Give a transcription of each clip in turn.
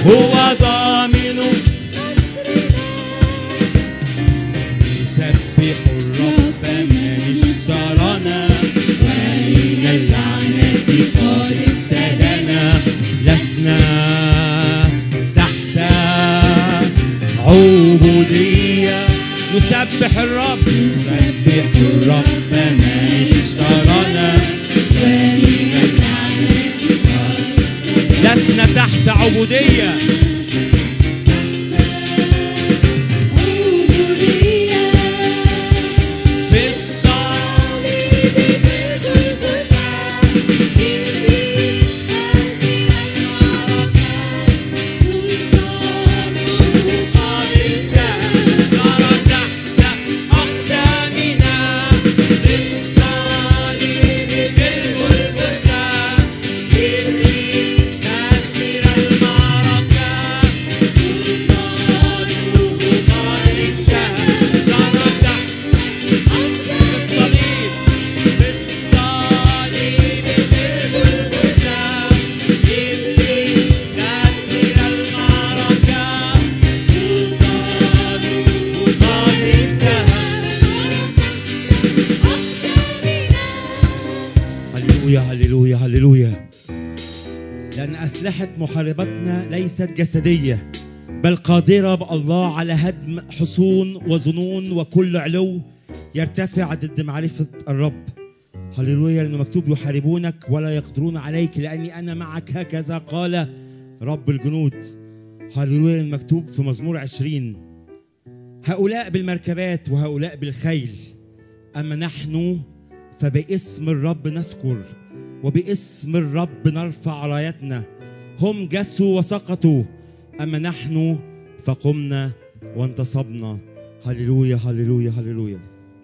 هو ضامن نصرنا. نسبح الرب من اشترانا ومن اللعنة قد افتدانا. لسنا تحت عبودية. نسبح الرب نسبح الرب من اشترانا ومن اللعنة. لسنا تحت عبودية. هللويا هللويا. لأن أسلحة محاربتنا ليست جسدية بل قادرة بالله على هدم حصون وظنون وكل علو يرتفع ضد معرفة الرب. هللويا. لأنه مكتوب يحاربونك ولا يقدرون عليك لأني أنا معك هكذا قال رب الجنود. هللويا. المكتوب في مزمور 20 هؤلاء بالمركبات وهؤلاء بالخيل أما نحن فباسم الرب نذكر وباسم الرب نرفع رايتنا. هم جسوا وسقطوا أما نحن فقمنا وانتصبنا. هللويا هللويا هللويا.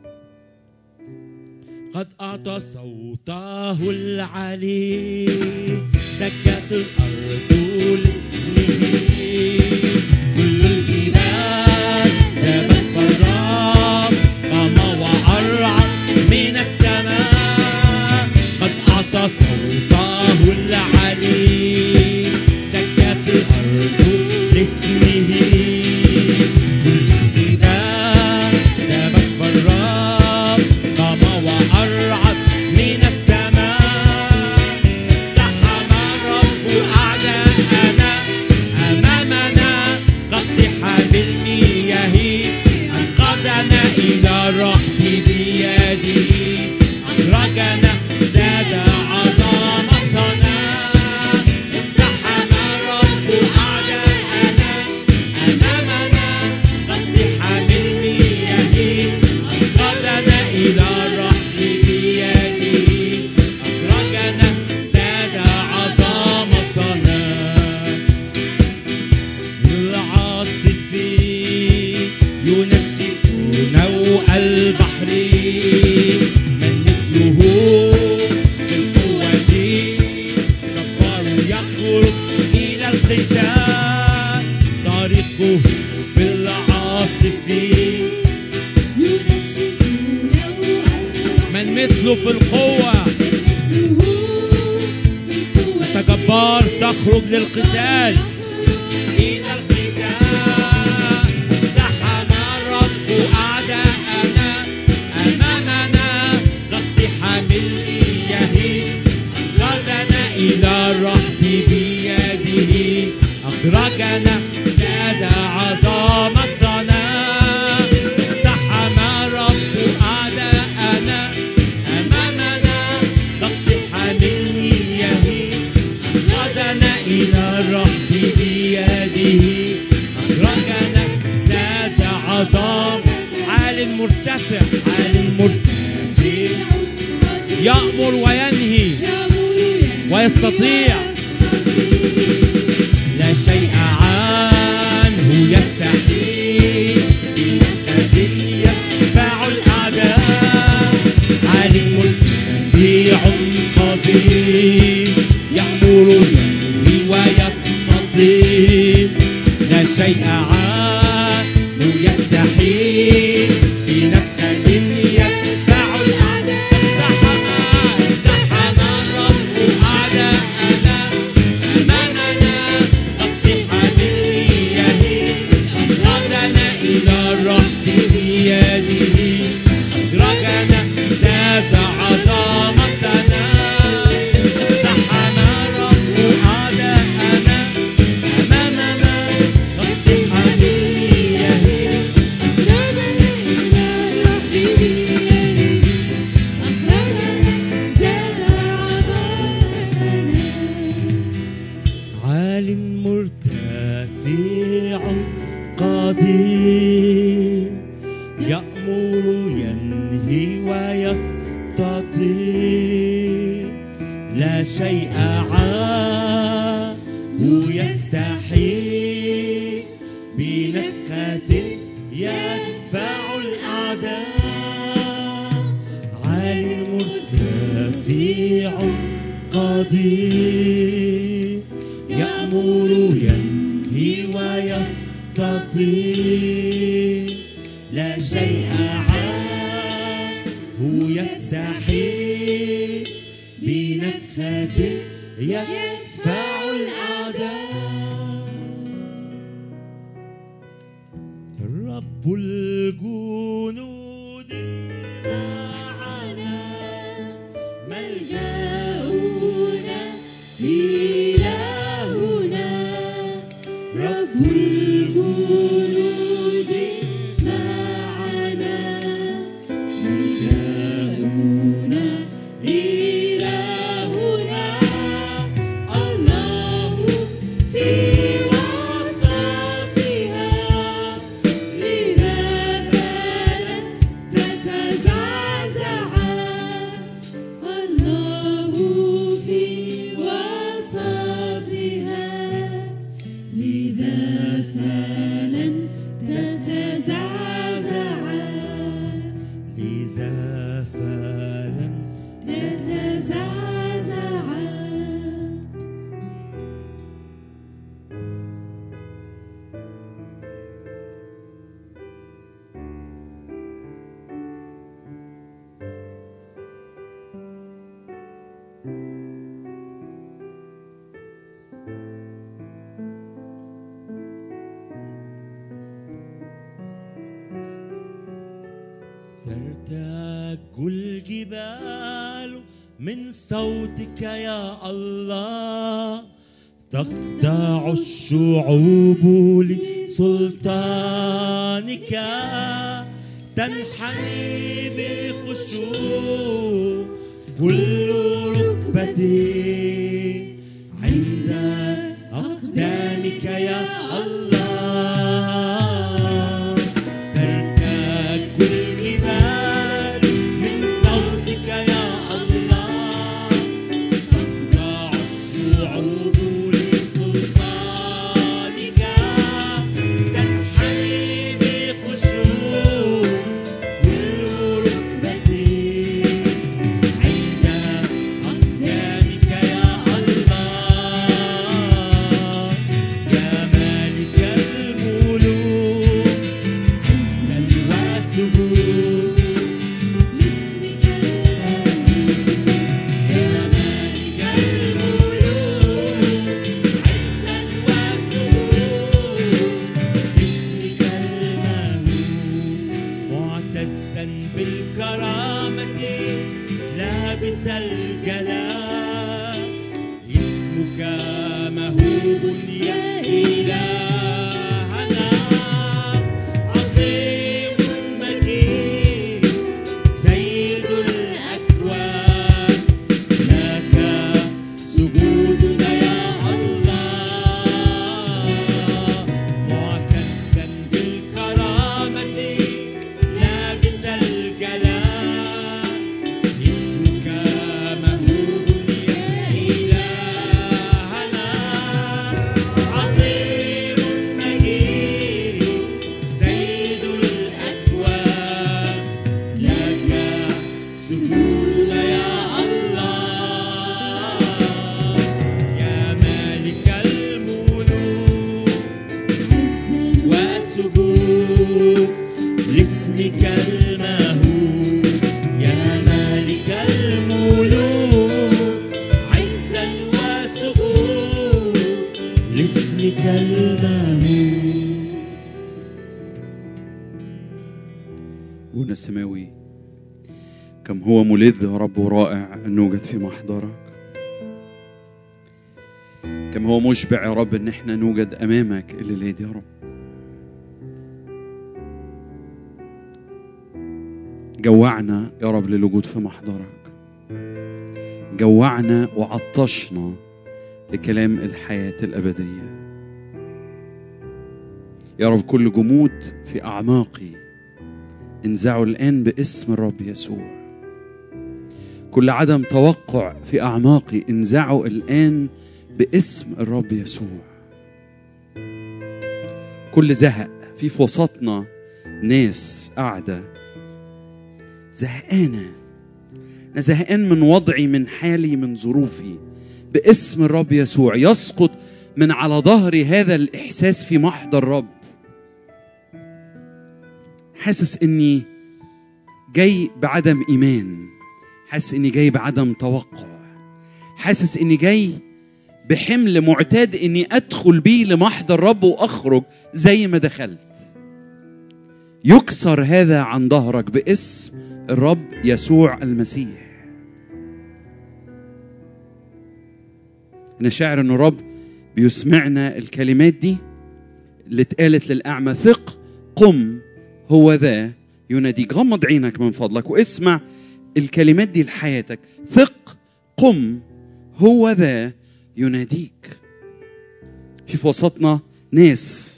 قد أعطى صوته العلي دكت الأرض لاسمه. كل الجبال ذابت فالرب قام وأرعد من السماء. قد أعطى صوته العلي دكت الأرض لاسمه. كل الجبال ذابت فالرب قام وأرعد من السماء. اقتحم الرب أعداءنا أمامنا كاقتحام المياه. أنقذنا إلى الرحب بيده. أخرجنا زاد عظمتنا. اقتحم الرب أعداءنا أمامنا كاقتحام المياه. أنقذنا إلى الرحب بيده. أخرجنا زاد عظمتنا. العاصف ينشئ نوء البحر. من مثله في القوة جبار يخرج إلى القتال. طريقه في العاصف ينشئ نوء البحر. من مثله في القوة أنت جبار تخرج للقتال إلى القتال. اقتحم الرب أعداءنا أمامنا كاقتحام المياه. أنقذنا إلى الرحب بيده. أخرجنا زاد عظمتنا. اقتحم الرب أعداءنا أمامنا كاقتحام المياه. أنقذنا إلى الرحب بيده. أخرجنا زاد عظام. عال مرتفع عال مرتفع يأمر وينهي ويستطيع. لا شيء عنه يستحيل. بنفذ يدفع الأعداء. عال مرتفع قدير يأمر ينهي ويستطيع. لا شيء عنه يستحيل. بنفذ يدفع الأعداء. اقتحم الرب أعداءنا أمامنا كاقتحام لا شيء عنه يستحيل، بنفخة يدفع الأعداء، عالي مرتفع قدير، يأمر ينهي ويستطيع، لا شيء عنه يستحيل، بنفخة يدفع الأعداء. رب الجنود معنا، ملجأنا إلهنا، رب الجنود معنا، ملجأنا إلهنا، الله في وسطها، لذا فلن تتزعزع، الله في وسطها، لذا فلن تتزعزع، لذا فلن تتزعزع. ترتج الجبال من صوتك يا الله، تخضع الشعوب لسلطانك، تنحني بالخشوع كل ركبة عند أقدامك يا الله. ترتج الجبال من صوتك يا الله، تخضع الشعوب لسلطانك، تنحني بخشوع كل ركبة عند أقدامك يا الله. يا مالك الملوك عزا وسجود لاسمك المهول، يا مالك الملوك عزا وسجود لاسمك المهول، معتزا بالكرامة لابس الجلال، اسمك مهوب يا إلهنا، عظيم مجيد سيد الأكوان، لك سجودنا يا الله. معتزا بالكرامة لابس الجلال، اسمك مهوب يا إلهنا، عظيم مجيد سيد الأكوان، لك سجودنا يا الله. يا مالك الملوك وسجود لاسمك المهول، يا مالك الملوك عزا وسجود لاسمك المهول. أبونا السماوي، كم هو ملذ يا رب ورائع أن نوجد في محضرك، كم هو مشبع يا رب أن احنا نوجد أمامك الليلة دي يا رب. جوعنا يا رب للوجود في محضرك، جوعنا وعطشنا لكلام الحياة الأبدية يا رب. كل جمود في أعماقي انزعوا الآن باسم الرب يسوع، كل عدم توقع في أعماقي انزعه الآن باسم الرب يسوع. كل زهق في وسطنا ناس قاعدة زهقانة، أنا زهقان من وضعي، من حالي، من ظروفي. باسم الرب يسوع يسقط من على ظهري هذا الإحساس في محضر الرب. حاسس إني جاي بعدم إيمان، حاسس إني جاي بعدم توقع، حاسس إني جاي بحمل معتاد إني أدخل بيه لمحضر الرب وأخرج زي ما دخلت. يكسر هذا عن ظهرك باسم الرب يسوع المسيح. أنا شاعر إن الرب بيسمعنا الكلمات دي اللي اتقالت للأعمى: ثق، قم، هو ذا يناديك. غمض عينك من فضلك واسمع الكلمات دي لحياتك. ثق، قم، هو ذا يناديك. في وسطنا ناس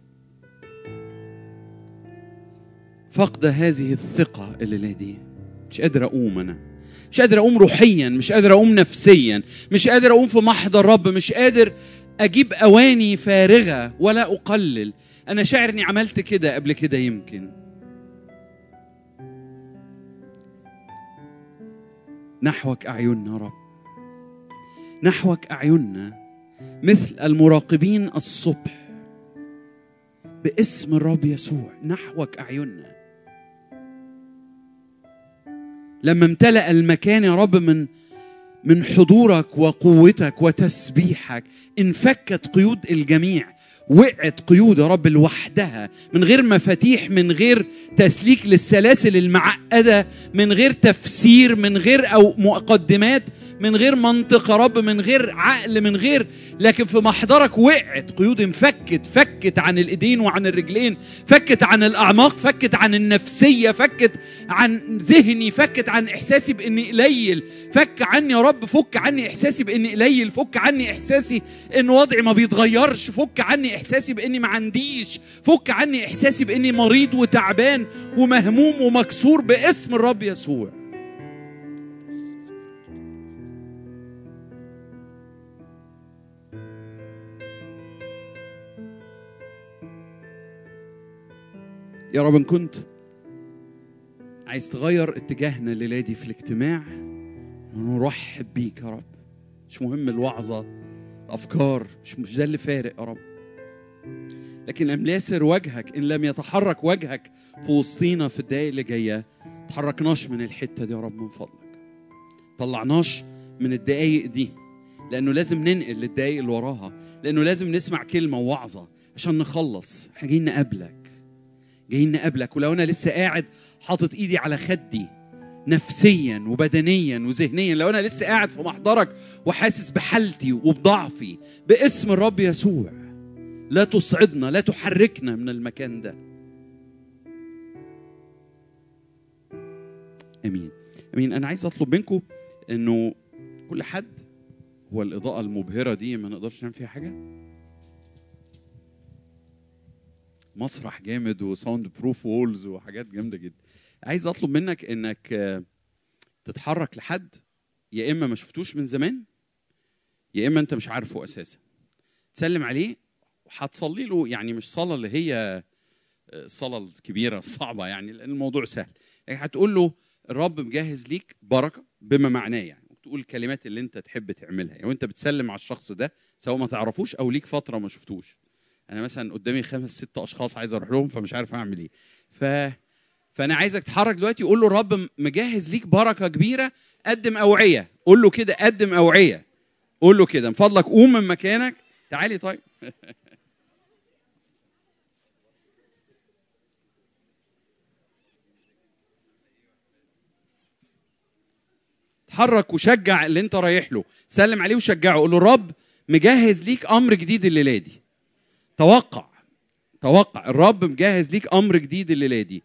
فقد هذه الثقة الليلة دي. مش قادر أقوم، أنا مش قادر أقوم روحيا، مش قادر أقوم نفسيا، مش قادر أقوم في محضر الرب، مش قادر أجيب أواني فارغة ولا أقلل. أنا شاعر إني عملت كده قبل كده يمكن. نحوك أعيننا رب، نحوك أعيننا مثل المراقبين الصبح. باسم الرب يسوع نحوك أعيننا. لما امتلأ المكان يا رب من حضورك وقوتك وتسبيحك، انفكت قيود الجميع، وقعت قيود يا رب لوحدها، من غير مفاتيح، من غير تسليك للسلاسل المعقدة، من غير تفسير، من غير أو مقدمات، من غير منطق يا رب، من غير عقل، من غير، لكن في محضرك وقعت قيود، انفكت، فكت عن الإيدين وعن الرجلين، فكت عن الأعماق، فكت عن النفسية، فكت عن ذهني، فكت عن إحساسي بإني قليل. فك عني يا رب، فك عني إحساسي بإني قليل، فك عني إحساسي إن وضعي ما بيتغيرش، فك عني إحساسي بإني ما عنديش، فك عني إحساسي بإني مريض وتعبان ومهموم ومكسور باسم الرب يسوع. يا رب إن كنت عايز تغير اتجاهنا الليلة دي في الاجتماع، نرحب بيك يا رب. مش مهم الوعظة، الأفكار، مش ده اللي فارق يا رب، لكن لم يسر وجهك، إن لم يتحرك وجهك في وسطينا في الدقايق اللي جاية، تحركناش من الحتة دي يا رب من فضلك، طلعناش من الدقايق دي، لأنه لازم ننقل للدقايق اللي وراها، لأنه لازم نسمع كلمة ووعظة عشان نخلص. احنا جايين نقابلك، جايين نقابلك. ولو أنا لسه قاعد حاطط إيدي على خدي نفسيا وبدنيا وذهنيا، لو أنا لسه قاعد في محضرك وحاسس بحالتي وبضعفي، باسم الرب يسوع لا تصعدنا، لا تحركنا من المكان ده. أمين أمين. أنا عايز أطلب منكم إنه كل حد، هو الإضاءة المبهرة دي ما نقدرش نعمل فيها حاجة، مسرح جامد وساوند بروف وولز وحاجات جامدة جدا. عايز أطلب منك إنك تتحرك لحد يا إما ما شفتوش من زمان، يا إما أنت مش عارفه أساسا، تسلم عليه وهتصلي له، يعني مش صلاة اللي هي الصلاة الكبيرة الصعبة يعني، لأن الموضوع سهل، يعني هتقول له الرب مجهز ليك بركة بما معناه، يعني وتقول الكلمات اللي أنت تحب تعملها، يعني وأنت بتسلم على الشخص ده سواء ما تعرفوش أو ليك فترة ما شفتوش. أنا مثلا قدامي 5-6 أشخاص عايز أروح لهم فمش عارف أعمل إيه، فأنا عايزك تتحرك دلوقتي، قول له الرب مجهز ليك بركة كبيرة، قدم أوعية، قول له كده قدم أوعية، قول له كده من فضلك قوم من مكانك، تعالي طيب تحرك وشجع اللي انت رايح له، سلم عليه وشجعه، قول له الرب مجهز ليك أمر جديد الليلة دي. توقع الرب مجهز ليك أمر جديد الليلة دي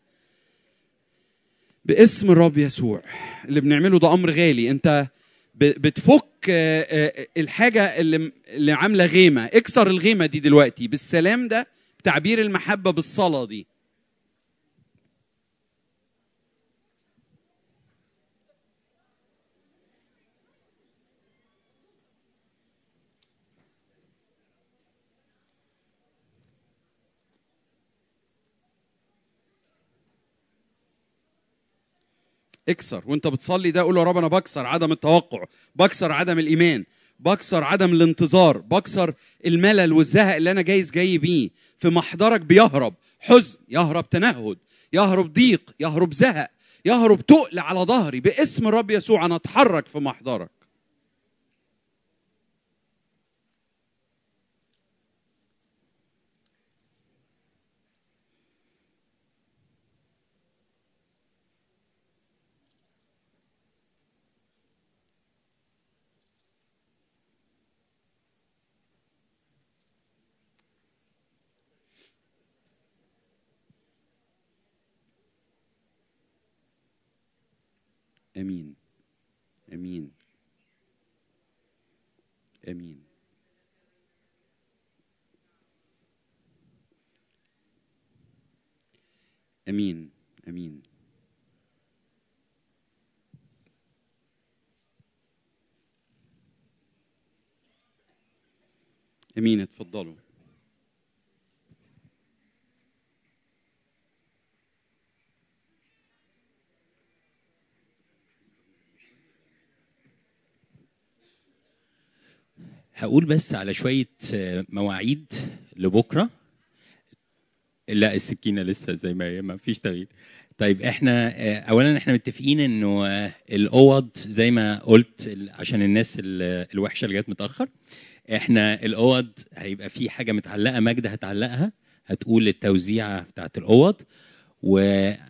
باسم الرب يسوع. اللي بنعمله ده أمر غالي، انت بتفك الحاجة اللي عاملة غيمة، اكسر الغيمة دي دلوقتي بالسلام ده، بتعبير المحبة بالصلاة دي. اكسر وانت بتصلي ده، قول له يا رب انا بكسر عدم التوقع، بكسر عدم الايمان، بكسر عدم الانتظار، بكسر الملل والزهق اللي انا جاي بيه. في محضرك بيهرب حزن، يهرب تنهد، يهرب ضيق، يهرب زهق، يهرب تقل على ظهري. باسم الرب يسوع انا اتحرك في محضرك. امين امين امين امين امين. امين. اتفضلوا. هقول بس على شوية مواعيد لبكرة. لا السكينة لسه زي ما هي، ما فيش تغيير. طيب احنا اولا احنا متفقين انه الاوض زي ما قلت عشان الناس الوحشة اللي جت متأخر، احنا الاوض هيبقى في حاجة متعلقة، ماجدة هتعلقها، هتقول التوزيعة بتاعت الاوض. ونسخة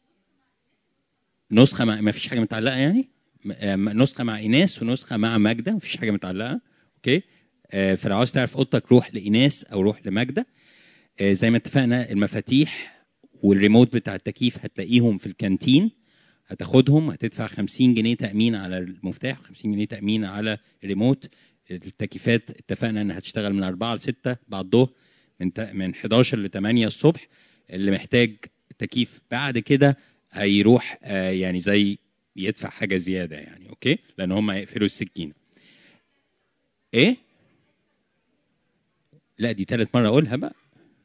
ما فيش حاجة متعلقة يعني، نسخة مع ايناس ونسخة مع ماجدة، ما فيش حاجة متعلقة. اوكي. فلو عاوز تعرف اوضتك روح لايناس او روح لماجدة. زي ما اتفقنا المفاتيح والريموت بتاع التكييف هتلاقيهم في الكانتين، هتاخدهم، هتدفع 50 جنيه تأمين على المفتاح و50 جنيه تأمين على الريموت. التكييفات اتفقنا انها هتشتغل من 4 ل 6 بعد الظهر، من 11 ل 8 الصبح. اللي محتاج تكييف بعد كده هيروح يعني زي يدفع حاجة زيادة يعني. اوكي، لان هم هيقفلوا السكينة. ايه؟ لا دي ثالث مرة اقولها بقى.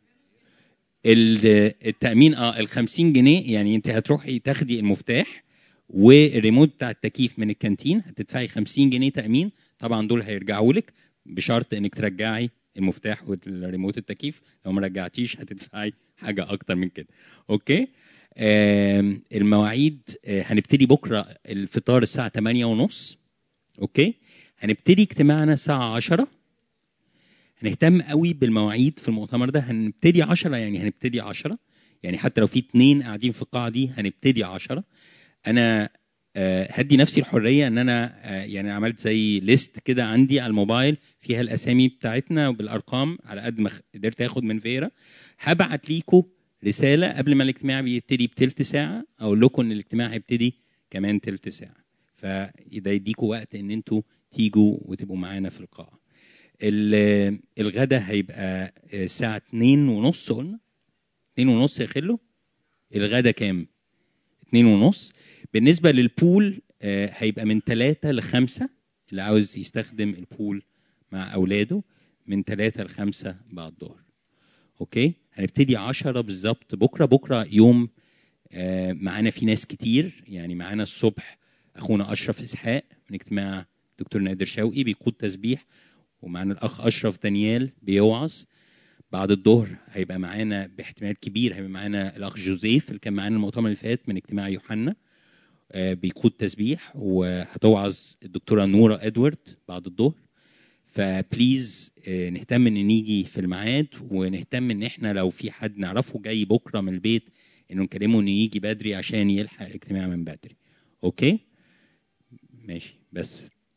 التأمين ال 50 جنيه يعني انت هتروحي تاخدي المفتاح والريموت بتاع التكييف من الكانتين، هتدفعي 50 جنيه تأمين. طبعا دول هيرجعوا لك بشرط انك ترجعي المفتاح والريموت التكييف، لو ما رجعتيش هتدفعي حاجة اكتر من كده. اوكي. المواعيد هنبتدي بكرة الفطار الساعة 8:30. اوكي. هنبتدي اجتماعنا الساعة 10. هنهتم قوي بالمواعيد في المؤتمر ده. هنبتدي 10 يعني هنبتدي 10 يعني حتى لو في 2 قاعدين في القاعة دي هنبتدي 10. أنا هدي نفسي الحرية إن أنا يعني عملت زي ليست كده عندي على الموبايل فيها الأسامي بتاعتنا وبالأرقام على قد ما قدرت أخد من فيرا. هبعت ليكم رسالة قبل ما الاجتماع بيبتدي بتلت ساعة أقول لكم إن الاجتماع هيبتدي كمان تلت ساعة، فده يديكم وقت إن أنتوا تيجوا وتبقوا معانا في القاعة. الغدا هيبقى الساعة 2:30. قلنا 2:30 يا خلو. الغدا كام؟ 2:30. بالنسبة للبول هيبقى من 3 ل 5. اللي عاوز يستخدم البول مع أولاده من 3 ل 5 بعد الظهر. أوكي. هنبتدي 10 بالظبط بكرة يوم معانا في ناس كتير يعني. معانا الصبح أخونا أشرف إسحاق من اجتماع دكتور نادر شوقي بيقود تسبيح، ومعنا الأخ أشرف دانيال بيوعظ. بعد الظهر هيبقى معانا باحتمال كبير هيبقى معانا الأخ جوزيف اللي كان معانا المؤتمر اللي فات من اجتماع يوحنا بيقود تسبيح، وهتوعظ الدكتورة نورة إدوارد بعد الظهر. فبليز نهتم ان نيجي في الميعاد، ونهتم ان احنا لو في حد نعرفه جاي بكرة من البيت انه نكلمه انه يجي بدري عشان يلحق الاجتماع من بدري. اوكي ماشي. بس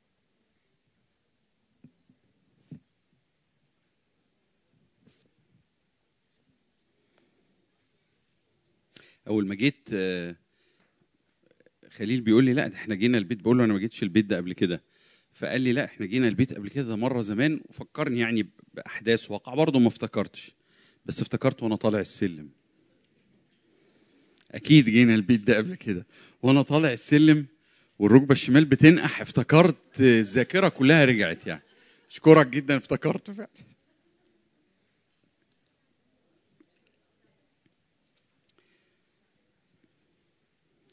اول ما جيت خليل بيقول لي لا ده احنا جينا البيت، بقول له انا ما جيتش البيت ده قبل كده. فقال لي لا احنا جينا البيت قبل كده، ده مره زمان، وفكرني يعني باحداث واقع. برضه ما افتكرتش، بس افتكرت وانا طالع السلم. اكيد جينا البيت ده قبل كده وانا طالع السلم والركبه الشمال بتنقح. افتكرت الذاكره كلها رجعت يعني. اشكرك جدا، افتكرت فعلا.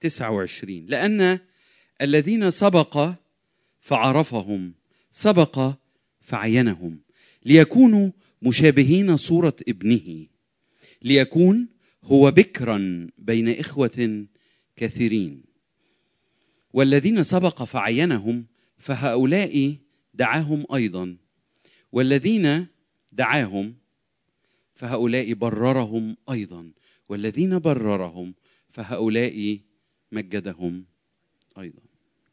29. لأن الذين سبق فعرفهم سبق فعينهم ليكونوا مشابهين صورة ابنه، ليكون هو بكرا بين إخوة كثيرين. والذين سبق فعينهم فهؤلاء دعاهم أيضا، والذين دعاهم فهؤلاء بررهم أيضا، والذين بررهم فهؤلاء مجدهم أيضا.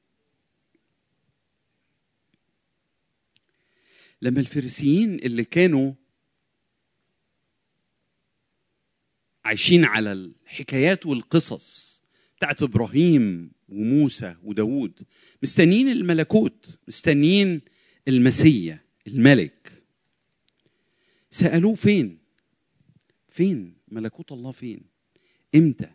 لما الفريسيين اللي كانوا عايشين على الحكايات والقصص بتاعت إبراهيم وموسى وداود، مستنيين الملكوت، مستنيين المسيا الملك، سألوه فين ملكوت الله؟ فين؟ امتى؟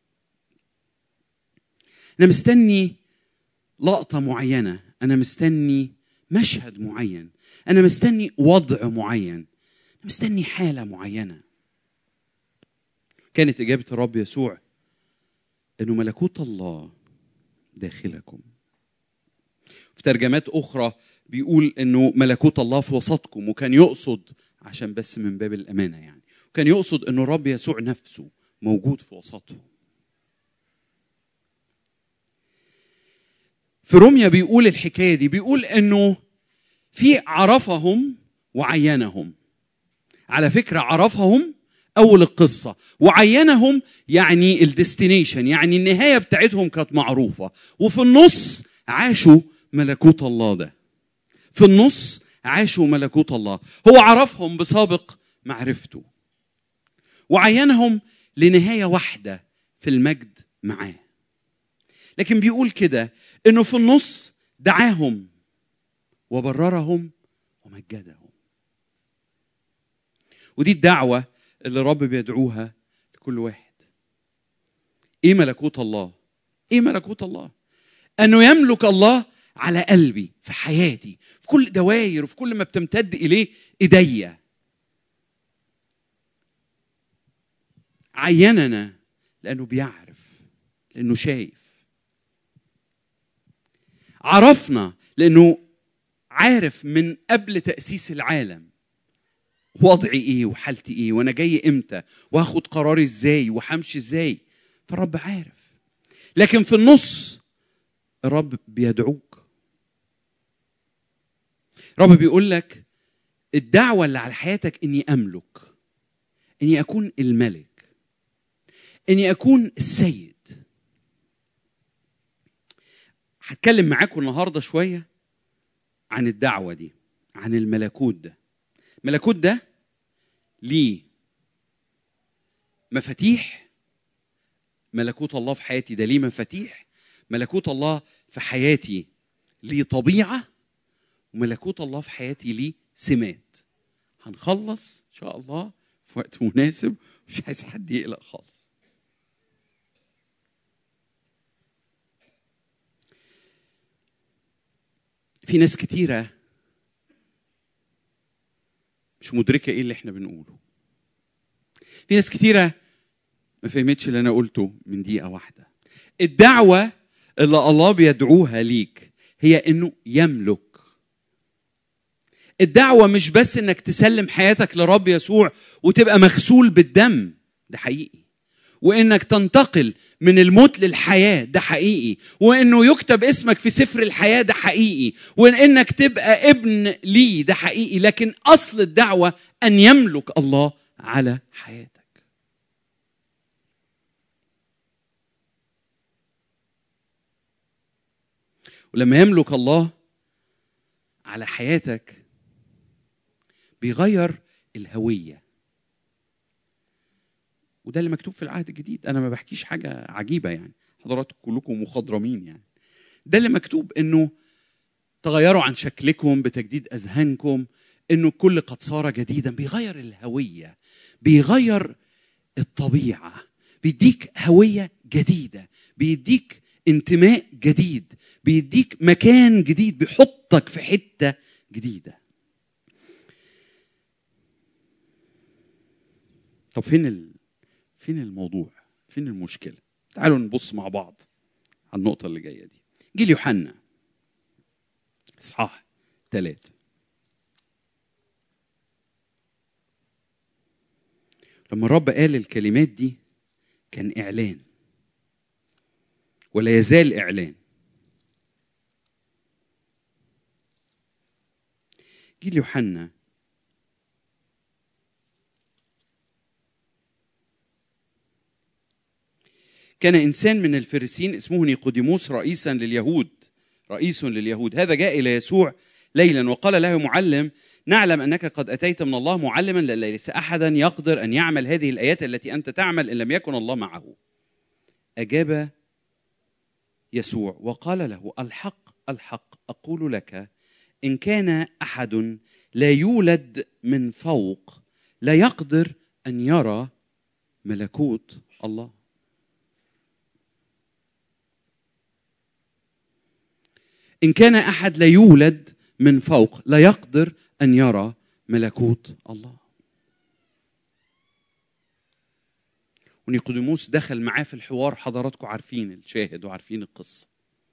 أنا مستني لقطة معينة، أنا مستني مشهد معين، أنا مستني وضع معين، أنا مستني حالة معينة. كانت إجابة الرب يسوع إنه ملكوت الله داخلكم. في ترجمات أخرى بيقول إنه ملكوت الله في وسطكم، وكان يقصد عشان بس من باب الأمانة يعني، وكان يقصد إنه الرب يسوع نفسه موجود في وسطهم. في روميا بيقول الحكاية دي، بيقول إنه في عرفهم وعينهم. على فكرة عرفهم أول القصة، وعينهم يعني الديستنيشن، يعني النهاية بتاعتهم كانت معروفة، وفي النص عاشوا ملكوت الله ده. في النص عاشوا ملكوت الله. هو عرفهم بسابق معرفته، وعينهم لنهاية واحدة في المجد معاه. لكن بيقول كده إنه في النص دعاهم وبررهم ومجدهم. ودي الدعوة اللي الرب بيدعوها لكل واحد. ايه ملكوت الله؟ ايه ملكوت الله؟ انه يملك الله على قلبي، في حياتي، في كل دوائر، وفي كل ما بتمتد اليه ايديا. عيننا لانه بيعرف، لانه شايف. عرفنا لانه عارف من قبل تأسيس العالم وضعي ايه وحالتي ايه، وانا جاي امتى، وهاخد قراري ازاي، وهمشي ازاي. فالرب عارف. لكن في النص الرب بيدعوك. الرب بيقول لك الدعوة اللي على حياتك اني املك، اني اكون الملك، اني اكون السيد. هتكلم معاكم النهارده شوية عن الدعوة دي، عن الملكوت ده. الملكوت ده ليه مفاتيح. ملكوت الله في حياتي ده ليه مفاتيح. ملكوت الله في حياتي ليه طبيعة، وملكوت الله في حياتي ليه سمات. هنخلص إن شاء الله في وقت مناسب، مش عايز حد يقلق خالص. في ناس كتيرة مش مدركة إيه اللي إحنا بنقوله. في ناس كتيرة ما فهمتش اللي أنا قلته من دقيقة واحدة. الدعوة اللي الله بيدعوها ليك هي إنه يملك. الدعوة مش بس إنك تسلم حياتك لرب يسوع وتبقى مغسول بالدم، ده حقيقي. وإنك تنتقل من الموت للحياة، ده حقيقي. وإنه يكتب اسمك في سفر الحياة، ده حقيقي. وإنك تبقى ابن ليه، ده حقيقي. لكن أصل الدعوة أن يملك الله على حياتك. ولما يملك الله على حياتك بيغير الهوية. وده اللي مكتوب في العهد الجديد. أنا ما بحكيش حاجة عجيبة يعني، حضراتكم كلكم مخضرمين يعني. ده اللي مكتوب، إنه تغيروا عن شكلكم بتجديد أذهانكم، إنه كل قد صار جديدا. بيغير الهوية، بيغير الطبيعة، بيديك هوية جديدة، بيديك انتماء جديد، بيديك مكان جديد، بيحطك في حتة جديدة. طب فين الموضوع؟ فين المشكلة؟ تعالوا نبص مع بعض على النقطة اللي جاية دي. جيل يوحنا إصحاح 3. لما الرب قال الكلمات دي كان إعلان، ولا يزال إعلان. جيل يوحنا كان إنسان من الفريسين اسمه نيقوديموس رئيس لليهود. هذا جاء إلى يسوع ليلا وقال له: معلم، نعلم أنك قد أتيت من الله معلما، ليس أحدا يقدر أن يعمل هذه الآيات التي أنت تعمل إن لم يكن الله معه. أجاب يسوع وقال له: الحق الحق أقول لك، إن كان أحد لا يولد من فوق لا يقدر أن يرى ملكوت الله. إن كان أحد لا يولد من فوق لا يقدر أن يرى ملكوت الله. ونيقوديموس دخل معاه في الحوار، حضراتكم عارفين الشاهد وعارفين القصة.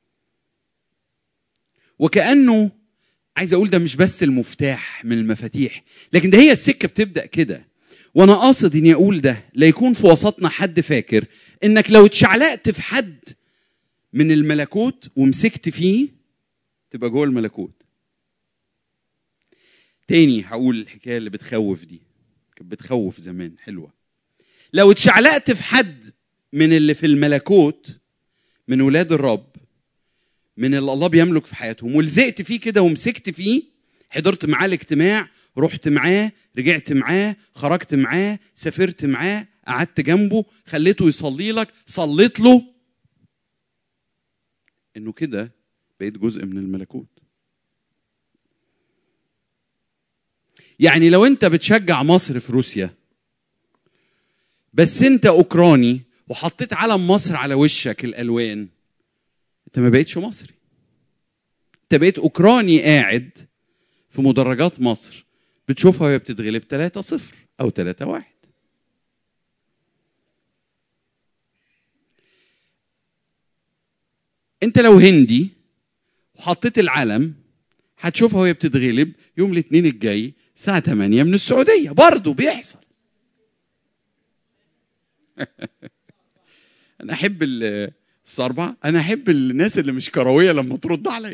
وكأنه عايز أقول ده مش بس المفتاح من المفاتيح، لكن ده هي السكة بتبدأ كده. وأنا قاصد إني أقول ده لا يكون في وسطنا حد فاكر إنك لو اتشعلقت في حد من الملكوت ومسكت فيه تبقى جوه الملكوت. تاني هقول الحكاية اللي بتخوف دي، كانت بتخوف زمان، حلوة. لو اتشعلقت في حد من اللي في الملكوت، من ولاد الرب، من اللي الله بيملك في حياتهم، ولزقت فيه كده ومسكت فيه، حضرت معاه الاجتماع، رحت معاه، رجعت معاه، خرجت معاه، سافرت معاه، قعدت جنبه، خليته يصلي لك، صليت له، انه كده بقيت جزء من الملكوت. يعني لو انت بتشجع مصر في روسيا بس انت اوكراني وحطيت علم مصر على وشك الالوان، انت ما بقيتش مصري، انت بقيت اوكراني قاعد في مدرجات مصر بتشوفها وهي بتتغلب 3-0 او 3-1. انت لو هندي وحطيت العلم هتشوفها وهي بتتغلب يوم الاثنين الجاي الساعة 8 من السعودية، برضو بيحصل. أنا أحب الصربعة، أنا أحب الناس اللي مش كروية لما ترد علي.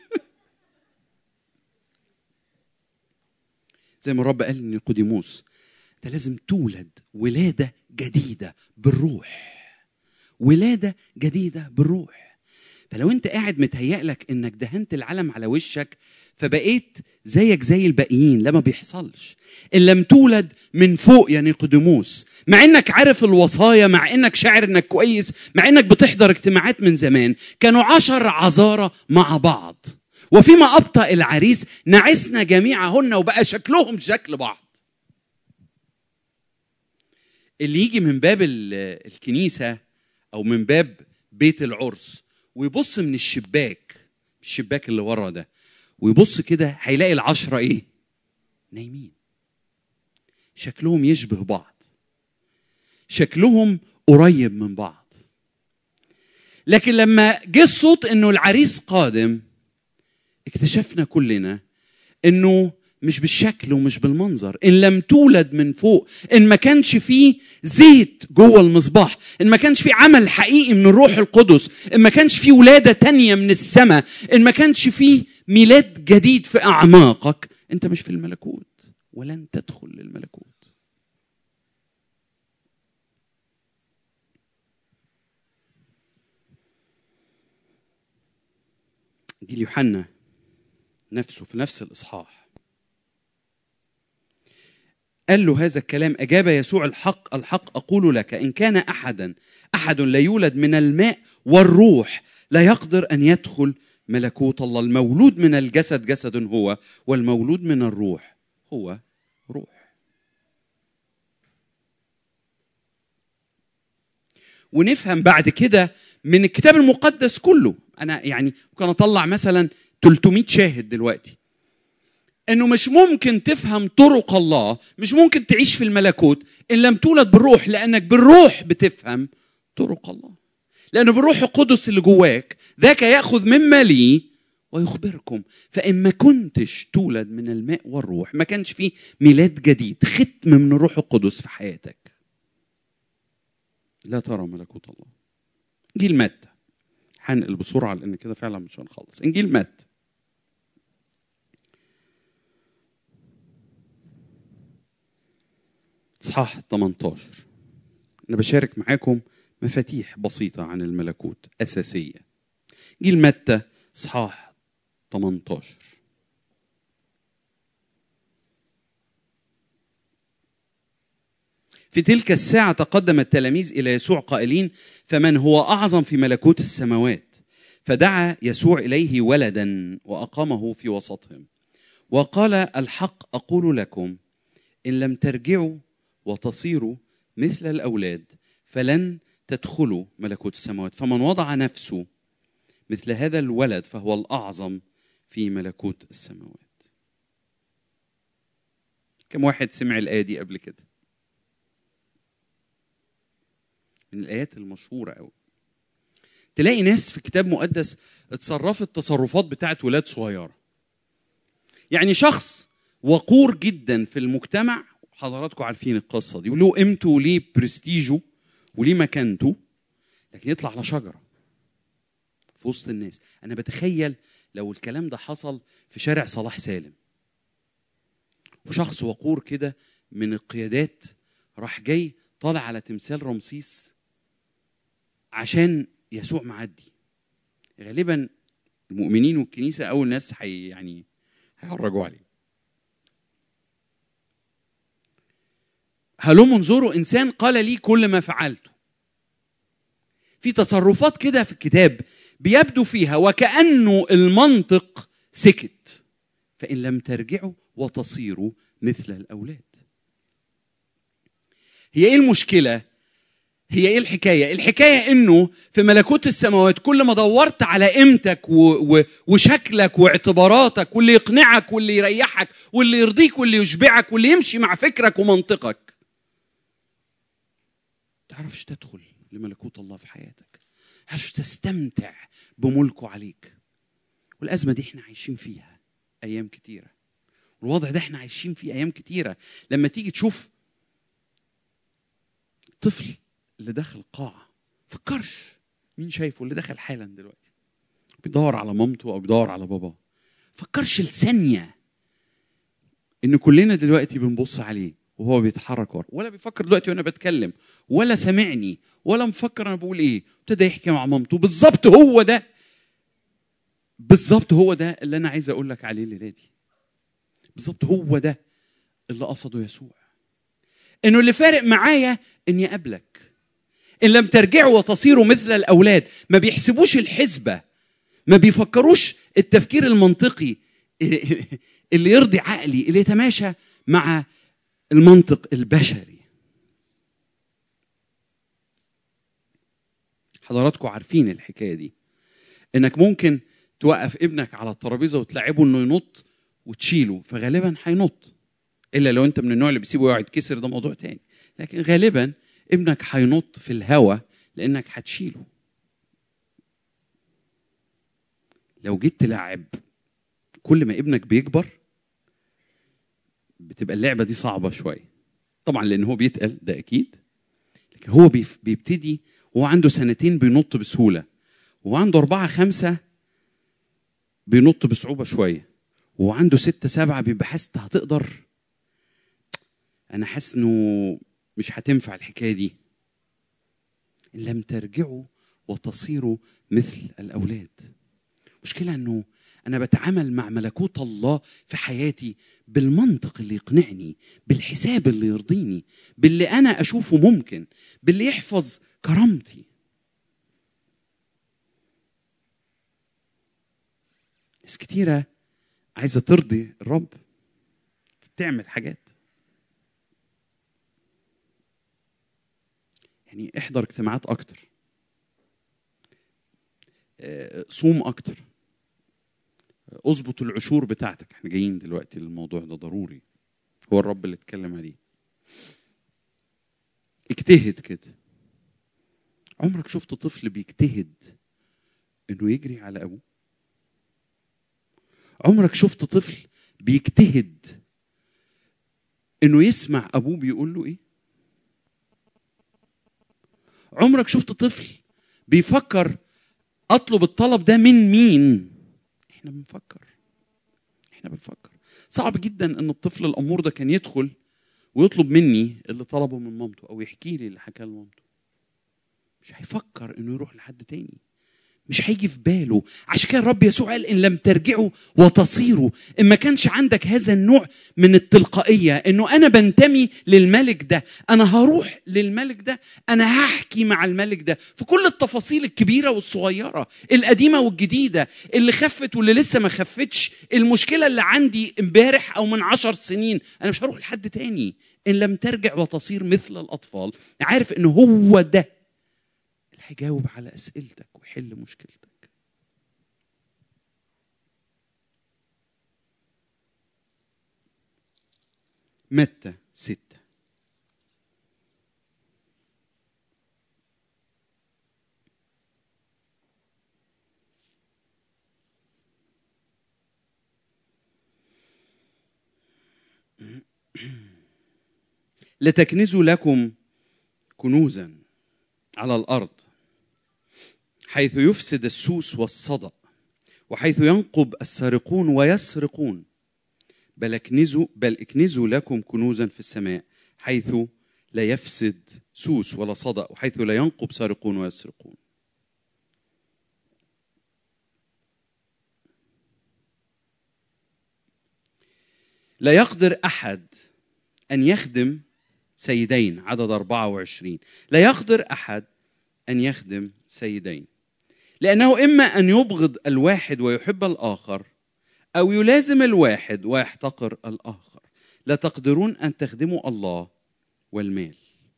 زي ما الرب قال لنيقوديموس، أنت لازم تولد ولادة جديدة بالروح، ولادة جديدة بالروح. فلو أنت قاعد متهيأ لك إنك دهنت العلم على وشك فبقيت زيك زي الباقيين، لا، ما بيحصلش. إن لم تولد من فوق يا نيقوديموس، مع إنك عارف الوصايا، مع إنك شاعر إنك كويس، مع إنك بتحضر اجتماعات من زمان، كانوا 10 عذارى مع بعض، وفيما أبطأ العريس نعسنا جميعهن، وبقى شكلهم شكل بعض. اللي يجي من باب الكنيسة أو من باب بيت العرس ويبص من الشباك اللي ورا ده، ويبص كده هيلاقي 10 ايه؟ نايمين. شكلهم يشبه بعض، شكلهم قريب من بعض. لكن لما جه الصوت انه العريس قادم، اكتشفنا كلنا انه مش بالشكل ومش بالمنظر. ان لم تولد من فوق، ان ما كانش فيه زيت جوه المصباح، ان ما كانش فيه عمل حقيقي من الروح القدس، ان ما كانش فيه ولادة تانية من السماء، ان ما كانش فيه ميلاد جديد في اعماقك، انت مش في الملكوت ولن تدخل للملكوت. دي يوحنا نفسه في نفس الاصحاح قال له هذا الكلام. أجاب يسوع: الحق الحق أقول لك، إن كان أحد لا يولد من الماء والروح لا يقدر أن يدخل ملكوت الله. المولود من الجسد جسد هو، والمولود من الروح هو روح. ونفهم بعد كده من الكتاب المقدس كله، أنا يعني ممكن أطلع مثلا 300 شاهد دلوقتي، انه مش ممكن تفهم طرق الله، مش ممكن تعيش في الملكوت ان لم تولد بالروح، لانك بالروح بتفهم طرق الله. لأنه بالروح القدس اللي جواك ذاك يأخذ مما لي ويخبركم. فإن ما كنتش تولد من الماء والروح، ما كانش فيه ميلاد جديد، ختم من الروح القدس في حياتك، لا ترى ملكوت الله. إنجيل متى، هنقل بسرعة لأن كده فعلا مش هنخلص. إنجيل متى إصحاح 18. أنا بشارك معاكم مفاتيح بسيطة عن الملكوت أساسية. إنجيل متى إصحاح 18. في تلك الساعة تقدم التلاميذ إلى يسوع قائلين: فمن هو أعظم في ملكوت السماوات؟ فدعا يسوع إليه ولدا وأقامه في وسطهم وقال: الحق أقول لكم إن لم ترجعوا وتصيروا مثل الأولاد فلن تدخلوا ملكوت السماوات. فمن وضع نفسه مثل هذا الولد فهو الأعظم في ملكوت السماوات. كم واحد سمع الآية دي قبل كده؟ من الآيات المشهورة أوي. تلاقي ناس في الكتاب المقدس اتصرفت تصرفات بتاعت ولاد صغيرة. يعني شخص وقور جدا في المجتمع، حضراتكم عارفين القصة دي، وله قيمته وليه برستيجه وليه مكانته، لكن يطلع على شجرة في وسط الناس. أنا بتخيل لو الكلام ده حصل في شارع صلاح سالم، وشخص وقور كده من القيادات راح جاي طالع على تمثال رمسيس عشان يسوع معدي، غالبا المؤمنين والكنيسة أول ناس هيهرجوا عليه. هلم انظروا إنسان قال لي كل ما فعلته. في تصرفات كده في الكتاب بيبدو فيها وكأنه المنطق سكت. فإن لم ترجعوا وتصيروا مثل الأولاد. هي إيه المشكلة؟ هي إيه الحكاية؟ الحكاية إنه في ملكوت السماوات كل ما دورت على قيمتك وشكلك واعتباراتك واللي يقنعك واللي يريحك واللي يرضيك واللي يشبعك واللي يمشي مع فكرك ومنطقك، تعرفش تدخل لملكوت الله في حياتك، تعرفش تستمتع بملكه عليك. والأزمة دي احنا عايشين فيها أيام كتيرة، والوضع ده احنا عايشين فيه أيام كتيرة. لما تيجي تشوف طفل اللي داخل قاعة، فكرش مين شايفه اللي داخل حالا دلوقتي، بيدور على مامته أو بيدور على باباه. فكرش الثانية إن كلنا دلوقتي بنبص عليه وهو بيتحرك ورا، ولا بيفكر دلوقتي وأنا بتكلم، ولا سمعني، ولا مفكر أنا بقول إيه. ابتدى يحكي مع مامته. بالظبط هو ده اللي أنا عايز أقول لك عليه الليلة دي. بالظبط هو ده اللي قصده يسوع، إنه اللي فارق معايا إني أقابلك. إن لم ترجعوا وتصيروا مثل الأولاد. ما بيحسبوش الحسبة، ما بيفكروش التفكير المنطقي اللي يرضي عقلي، اللي يتماشى مع المنطق البشري. حضراتكم عارفين الحكاية دي، إنك ممكن توقف ابنك على الترابيزة وتلعبه إنه ينط وتشيله، فغالبا هينط، إلا لو أنت من النوع اللي بيسيبه يقعد كسر، ده موضوع تاني. لكن غالبا ابنك هينط في الهواء لأنك هتشيله. لو جيت تلعب كل ما ابنك بيكبر بتبقى اللعبة دي صعبة شوية، طبعا لأن هو بيتقل ده أكيد، لكن هو بيبتدي وهو عنده 2 بينط بسهولة، وهو عنده 4 5 بينط بصعوبة شوية، وهو عنده 6 7 بيبقى حاسس هتقدر. أنا حاسس إنه مش هتنفع الحكاية دي. إن لم ترجعوا وتصيروا مثل الأولاد. مشكلة إنه أنا بتعامل مع ملكوت الله في حياتي بالمنطق اللي يقنعني، بالحساب اللي يرضيني، باللي أنا أشوفه ممكن، باللي يحفظ كرامتي. ناس كتيرة عايزة ترضي الرب، تعمل حاجات. يعني احضر اجتماعات أكتر، صوم أكتر، اظبط العشور بتاعتك. احنا جايين دلوقتي للموضوع ده ضروري، هو الرب اللي اتكلم عليه. اجتهد كده، عمرك شفت طفل بيجتهد انه يجري على ابوه؟ عمرك شفت طفل بيجتهد انه يسمع ابوه بيقول له ايه؟ عمرك شفت طفل بيفكر اطلب الطلب ده من مين؟ احنا بنفكر. صعب جدا ان الطفل الامور ده كان يدخل ويطلب مني اللي طلبه من مامته او يحكي لي اللي حكاه لمامته. مش هيفكر انه يروح لحد تاني، مش هيجي في باله. عشان كده الرب يسوع قال ان لم ترجعوا وتصيروا، ان ما كانش عندك هذا النوع من التلقائيه انه انا بنتمي للملك ده، انا هروح للملك ده، انا هحكي مع الملك ده في كل التفاصيل الكبيره والصغيره، القديمه والجديده، اللي خفت واللي لسه ما خفتش، المشكله اللي عندي امبارح او من 10 سنين. انا مش هروح لحد تاني. ان لم ترجع وتصير مثل الاطفال، عارف ان هو ده هيجاوب على أسئلتك ويحل مشكلتك. متى 6. لتكنزوا لكم كنوزا على الأرض حيث يفسد السوس والصدأ وحيث ينقب السارقون ويسرقون، بل اكنزوا لكم كنوزا في السماء حيث لا يفسد سوس ولا صدأ وحيث لا ينقب سارقون ويسرقون. لا يقدر أحد أن يخدم سيدين، عدد 24. لا يقدر أحد أن يخدم سيدين، لأنه إما أن يبغض الواحد ويحب الآخر، أو يلازم الواحد ويحتقر الآخر. لا تقدرون أن تخدموا الله والمال.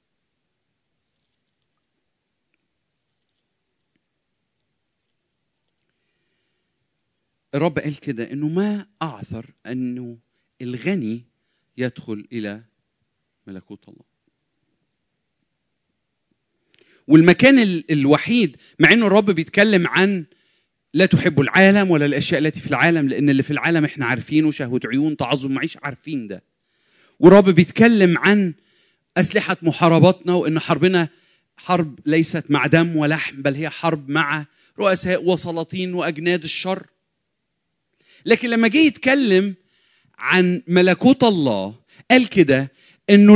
الرب قال كده إنه ما أعثر أنه الغني يدخل إلى ملكوت الله. والمكان الوحيد، مع انه الرب بيتكلم عن لا تحبوا العالم ولا الاشياء التي في العالم، لان اللي في العالم احنا عارفينه، شهوة عيون، تعظم معيش، عارفين ده. والرب بيتكلم عن اسلحة محارباتنا، وان حربنا حرب ليست مع دم ولحم، بل هي حرب مع رؤساء وسلاطين واجناد الشر. لكن لما جه يتكلم عن ملكوت الله قال كده انه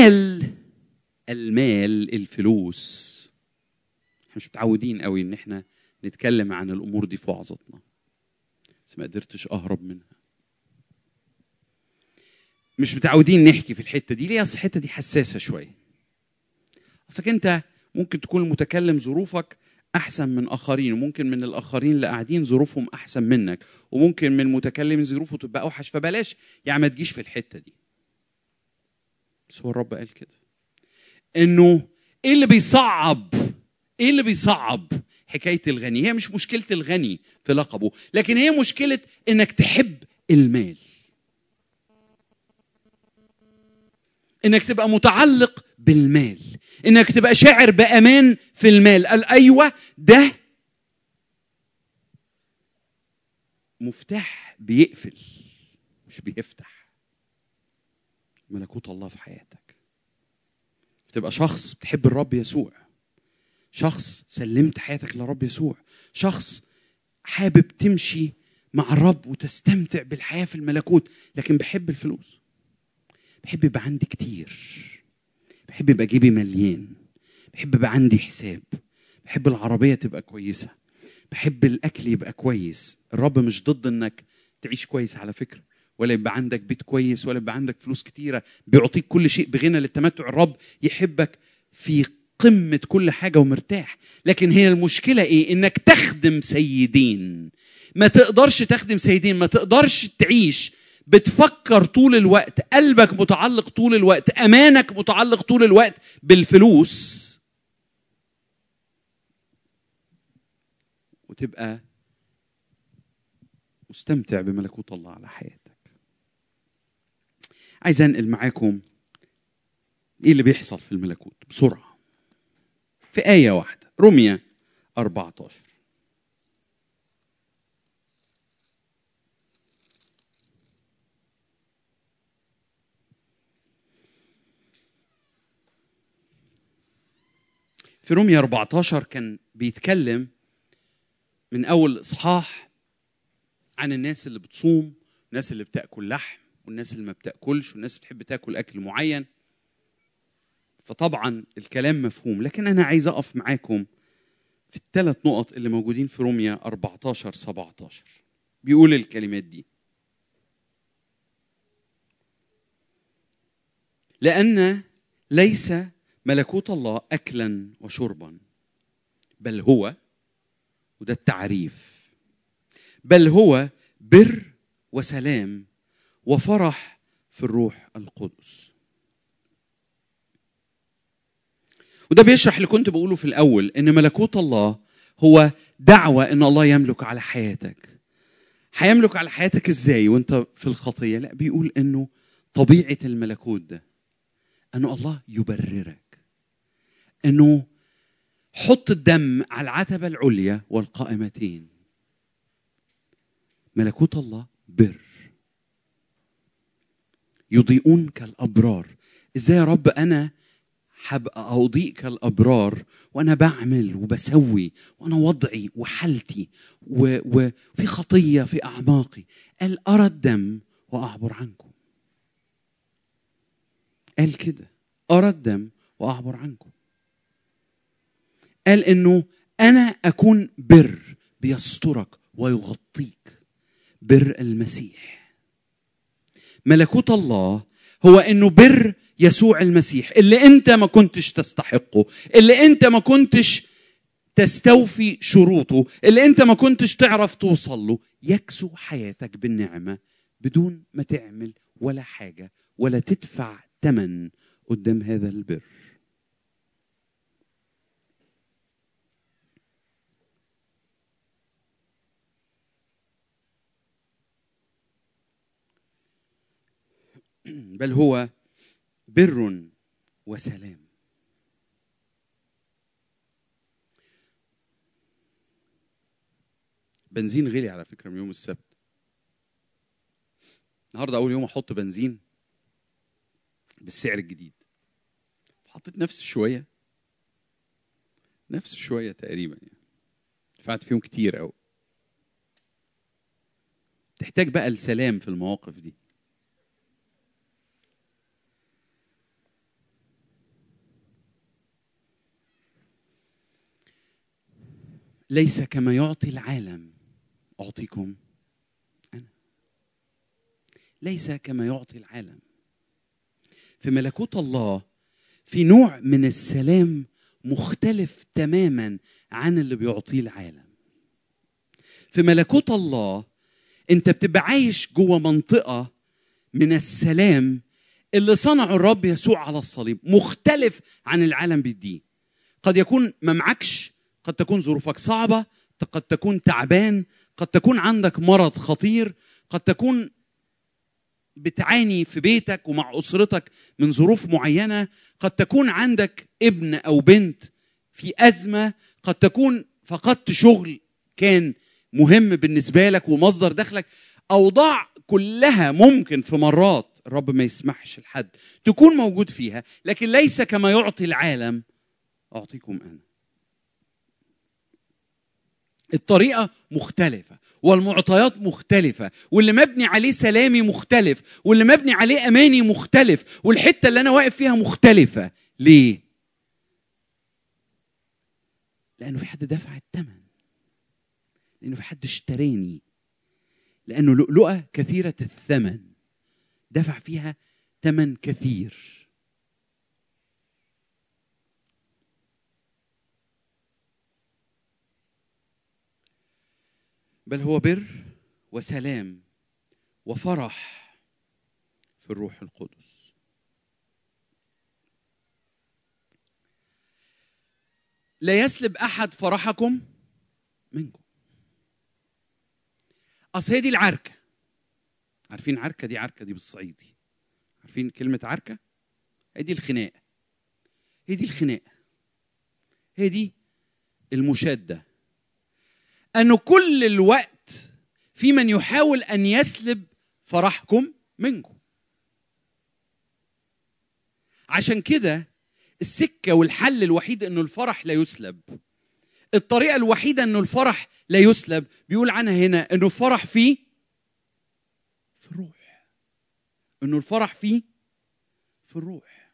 المال الفلوس. احنا مش متعودين قوي ان احنا نتكلم عن الامور دي في وعظتنا، بس ما قدرتش اهرب منها. مش متعودين نحكي في الحته دي. ليه؟ اصل الحته دي حساسه شويه. اصلك انت ممكن تكون المتكلم ظروفك احسن من اخرين، وممكن من الاخرين اللي قاعدين ظروفهم احسن منك، وممكن من المتكلم ظروفه تبقى اوحش، فبلاش يعني ما تجيش في الحته دي. بس هو الرب قال كده انه ايه اللي بيصعب حكايه الغني؟ هي مش مشكله الغني في لقبه، لكن هي مشكله انك تحب المال، انك تبقى متعلق بالمال، انك تبقى شاعر بامان في المال. قال ايوه ده مفتاح بيقفل مش بيفتح ملكوت الله في حياتك. تبقى شخص بتحب الرب يسوع، شخص سلمت حياتك لرب يسوع، شخص حابب تمشي مع الرب وتستمتع بالحياة في الملكوت، لكن بحب الفلوس، بحب يبقى عندي كتير، بحب يبقى جيبي مليان، بحب يبقى عندي حساب، بحب العربية تبقى كويسة، بحب الأكل يبقى كويس. الرب مش ضد انك تعيش كويس على فكرة، ولا يبقى عندك بيت كويس، ولا يبقى عندك فلوس كتيرة، بيعطيك كل شيء بغنى للتمتع. الرب يحبك في قمة كل حاجة ومرتاح. لكن هي المشكلة ايه؟ انك تخدم سيدين. ما تقدرش تخدم سيدين، ما تقدرش تعيش بتفكر طول الوقت، قلبك متعلق طول الوقت، امانك متعلق طول الوقت بالفلوس، وتبقى مستمتع بملكوت الله على حياتك. عايز انقل معاكم ايه اللي بيحصل في الملكوت بسرعة. في آية واحدة، رمية 14. في رمية 14 كان بيتكلم من أول إصحاح عن الناس اللي بتصوم، الناس اللي بتأكل لحم، والناس اللي ما بتأكلش، والناس بتحب تأكل أكل معين. فطبعا الكلام مفهوم، لكن أنا عايز أقف معاكم في الثلاث نقط اللي موجودين في رمية 14-17. بيقول الكلمات دي: لأن ليس ملكوت الله أكلا وشربا، بل هو، وده التعريف، بل هو بر وسلام وفرح في الروح القدس. وده بيشرح اللي كنت بقوله في الأول، إن ملكوت الله هو دعوة إن الله يملك على حياتك. هيملك على حياتك إزاي وإنت في الخطية؟ لا، بيقول إنه طبيعة الملكوت ده إنه الله يبررك، إنه حط الدم على العتبة العليا والقائمتين. ملكوت الله بر، يضيئون كالأبرار. إزاي يا رب أنا هبقى أضيء كالأبرار وأنا بعمل وبسوي وأنا وضعي وحالتي وفي خطية في أعماقي؟ قال أرى الدم وأعبر عنكم. قال كده، أرى الدم وأعبر عنكم. قال إنه أنا أكون بر بيسترك ويغطيك، بر المسيح. ملكوت الله هو إنه بر يسوع المسيح اللي أنت ما كنتش تستحقه، اللي أنت ما كنتش تستوفي شروطه، اللي أنت ما كنتش تعرف توصل له، يكسو حياتك بالنعمة بدون ما تعمل ولا حاجة ولا تدفع ثمن قدام هذا البر. بل هو بر وسلام. بنزين غلي على فكرة من يوم السبت. النهارده أول يوم أحط بنزين بالسعر الجديد. حطيت نفس شوية تقريبا، يعني دفعت فيهم كتير أوي. تحتاج بقى السلام في المواقف دي. ليس كما يعطي العالم أعطيكم أنا. ليس كما يعطي العالم. في ملكوت الله في نوع من السلام مختلف تماما عن اللي بيعطيه العالم. في ملكوت الله انت بتبقى عايش جوه منطقة من السلام اللي صنعه الرب يسوع على الصليب، مختلف عن العالم بيديه. قد يكون ما معكش، قد تكون ظروفك صعبة، قد تكون تعبان، قد تكون عندك مرض خطير، قد تكون بتعاني في بيتك ومع أسرتك من ظروف معينة، قد تكون عندك ابن أو بنت في أزمة، قد تكون فقدت شغل كان مهم بالنسبة لك ومصدر دخلك. أوضاع كلها ممكن في مرات الرب ما يسمحش لحد تكون موجود فيها، لكن ليس كما يعطي العالم أعطيكم أنا. الطريقة مختلفة والمعطيات مختلفة، واللي مبني عليه سلامي مختلف، واللي مبني عليه أماني مختلف، والحتة اللي أنا واقف فيها مختلفة. ليه؟ لأنه في حد دفع الثمن، لأنه في حد اشتراني، لأنه لؤلؤة كثيرة الثمن دفع فيها ثمن كثير. بل هو بر وسلام وفرح في الروح القدس. لا يسلب أحد فرحكم منكم. أصل هي دي العركة. عارفين عركة دي بالصعيدي؟ عارفين كلمة عركة؟ هي دي الخناقة. هي دي المشادة. أنه كل الوقت في من يحاول أن يسلب فرحكم منكم. عشان كده السكة والحل الوحيد أنه الفرح لا يسلب. الطريقة الوحيدة أنه الفرح لا يسلب بيقول عنها هنا أنه الفرح في الروح. أنه الفرح في الروح.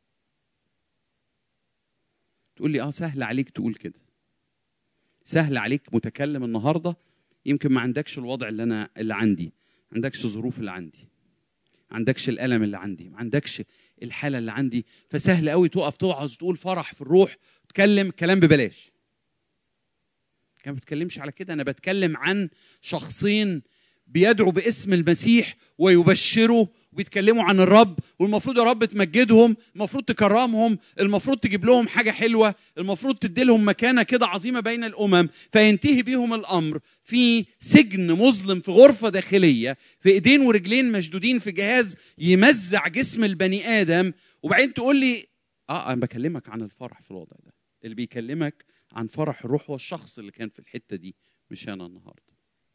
تقول لي سهل عليك تقول كده، سهل عليك متكلم النهارده، يمكن ما عندكش الوضع اللي عندي، ما عندكش الظروف اللي عندي، ما عندكش الألم اللي عندي، ما عندكش الحالة اللي عندي، فسهل قوي تقف توعظ تقول فرح في الروح، تتكلم كلام ببلاش. أنا ما بتكلمش على كده، أنا بتكلم عن شخصين بيدعوا باسم المسيح ويبشروا وبيتكلموا عن الرب، والمفروض يا رب تمجدهم، المفروض تكرمهم، المفروض تجيب لهم حاجة حلوة، المفروض تدي لهم مكانة كده عظيمة بين الأمم، فينتهي بيهم الأمر في سجن مظلم في غرفة داخلية، في إيدين ورجلين مشدودين في جهاز يمزع جسم البني آدم، وبعدين تقول لي أنا بكلمك عن الفرح في الوضع ده. اللي بيكلمك عن فرح الروح هو الشخص اللي كان في الحتة دي، مش أنا النهاردة.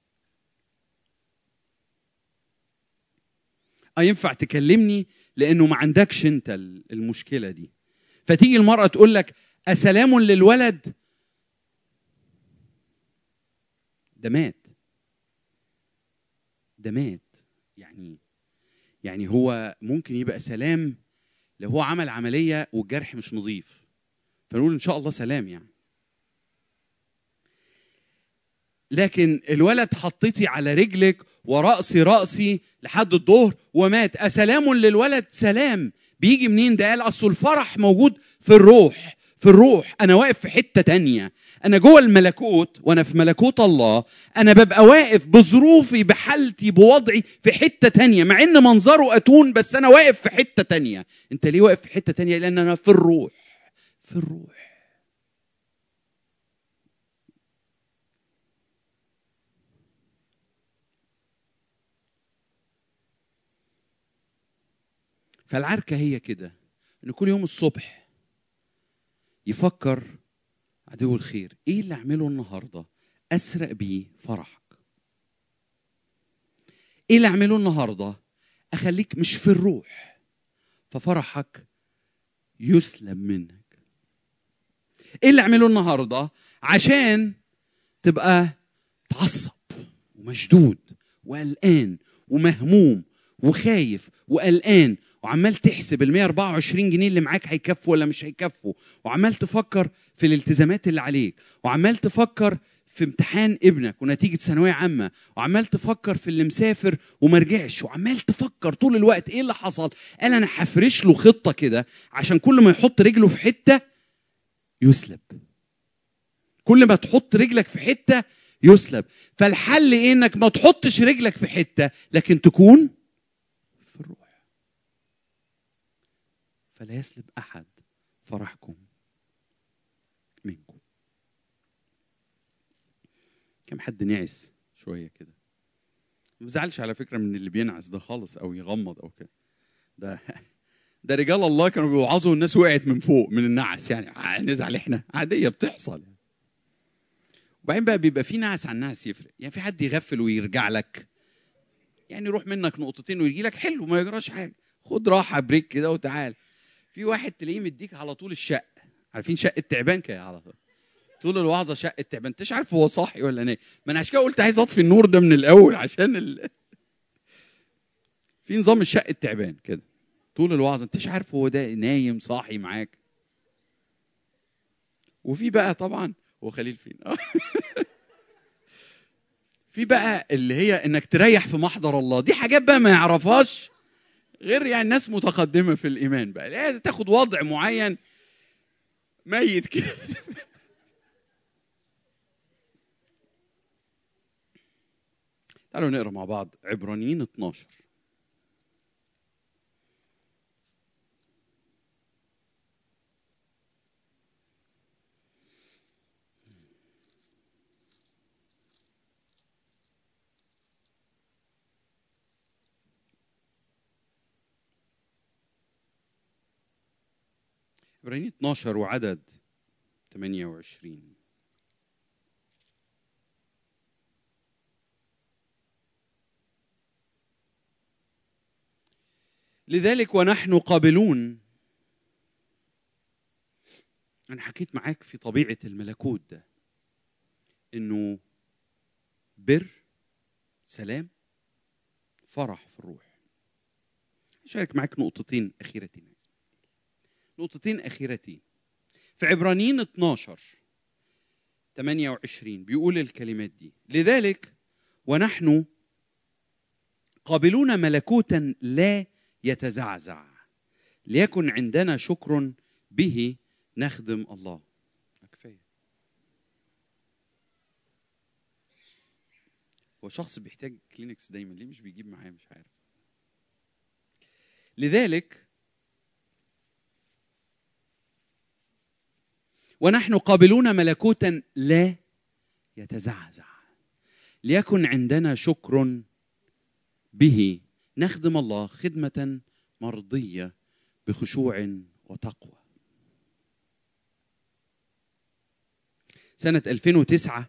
ينفع تكلمني لأنه ما عندكش أنت المشكلة دي. فتيجي المرأة تقول لك أسلام للولد، ده مات. يعني هو ممكن يبقى سلام لو هو عمل عملية والجرح مش نظيف، فنقول إن شاء الله سلام يعني. لكن الولد حطيتي على رجلك ورأسي لحد الظهر ومات، أسلام للولد؟ سلام بيجي منين ده؟ قال أصل الفرح موجود في الروح. في الروح أنا واقف في حتة تانية، أنا جوه الملكوت، وأنا في ملكوت الله أنا ببقى واقف بظروفي بحالتي بوضعي في حتة تانية، مع إن منظره أتون بس أنا واقف في حتة تانية. أنت ليه واقف في حتة تانية؟ لأن أنا في الروح. في الروح. فالعركة هي كده، إن كل يوم الصبح يفكر عدو الخير إيه اللي أعمله النهاردة أسرق بيه فرحك؟ إيه اللي أعمله النهاردة أخليك مش في الروح ففرحك يسلب منك؟ إيه اللي أعمله النهاردة عشان تبقى تعصب ومشدود وقلقان ومهموم وخايف وقلقان وعمال تحسب ال 124 جنيه اللي معاك هيكفوا ولا مش هيكفوا، وعمال تفكر في الالتزامات اللي عليك، وعمال تفكر في امتحان ابنك ونتيجة ثانوية عامة، وعمال تفكر في اللي مسافر وما رجعش، وعمال تفكر طول الوقت ايه اللي حصل؟ قال انا هفرش له خطة كده عشان كل ما يحط رجله في حتة يسلب. كل ما تحط رجلك في حتة يسلب. فالحل ايه؟ انك ما تحطش رجلك في حتة لكن تكون في الروح. فلا يسلب احد فرحكم منكم. كم حد نعس شوية كده؟ ما بزعلش على فكرة من اللي بينعس ده خالص او يغمض او كده، ده رجال الله كانوا بيوعظوا والناس وقعت من فوق من النعس، يعني نزعل احنا عادية بتحصل. وبعدين بقى بيبقى في نعس عن نعس يفرق، يعني في حد يغفل ويرجع لك، يعني يروح منك نقطتين ويجي لك حلو ما يجراش حاجة، خد راحة بريك كده وتعال. في واحد تلاقيه مديك على طول الشق، عارفين شق التعبان كده على طول الوعظة شق التعبان، انتش عارف هو صاحي ولا نايم. ما انا عشان كده قلت عايز اطفي النور ده من الاول عشان في نظام الشق التعبان كده طول الوعظة انتش عارف هو ده نايم صاحي معاك. وفي بقى طبعا هو خليل فين في بقى اللي هي انك تريح في محضر الله، دي حاجات بقى ما يعرفهاش غير يعني ناس متقدمة في الإيمان، بقى لازم تاخد وضع معين ميت كده تعالوا نقرأ مع بعض عبرانيين 12. عبرانيين 12 وعدد 28. لذلك ونحن قابلون. أنا حكيت معاك في طبيعة الملكوت ده إنه بر، سلام، فرح في الروح. أشارك معاك نقطتين أخيرتين. في عبرانيين 12:28 بيقول الكلمات دي: لذلك ونحن قابلون ملكوتا لا يتزعزع، ليكن عندنا شكر به نخدم الله. كفايه. هو شخص بيحتاج كلينكس دايما، ليه مش بيجيب معاه؟ مش عارف. لذلك ونحن قابلون ملكوتا لا يتزعزع، ليكن عندنا شكر به نخدم الله خدمة مرضية بخشوع وتقوى. سنة 2009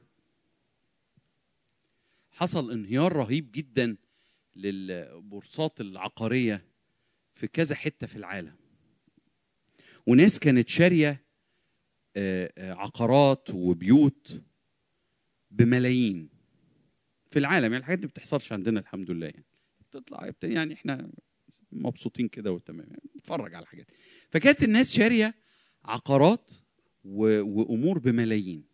حصل انهيار رهيب جدا للبورصات العقارية في كذا حتة في العالم، وناس كانت شارية عقارات وبيوت بملايين في العالم. يعني الحاجات دي ما بتحصلش عندنا الحمد لله، يعني بتطلع يعني احنا مبسوطين كده وتمام، يعني بنتفرج على الحاجات. فكانت الناس شارية عقارات وأمور بملايين.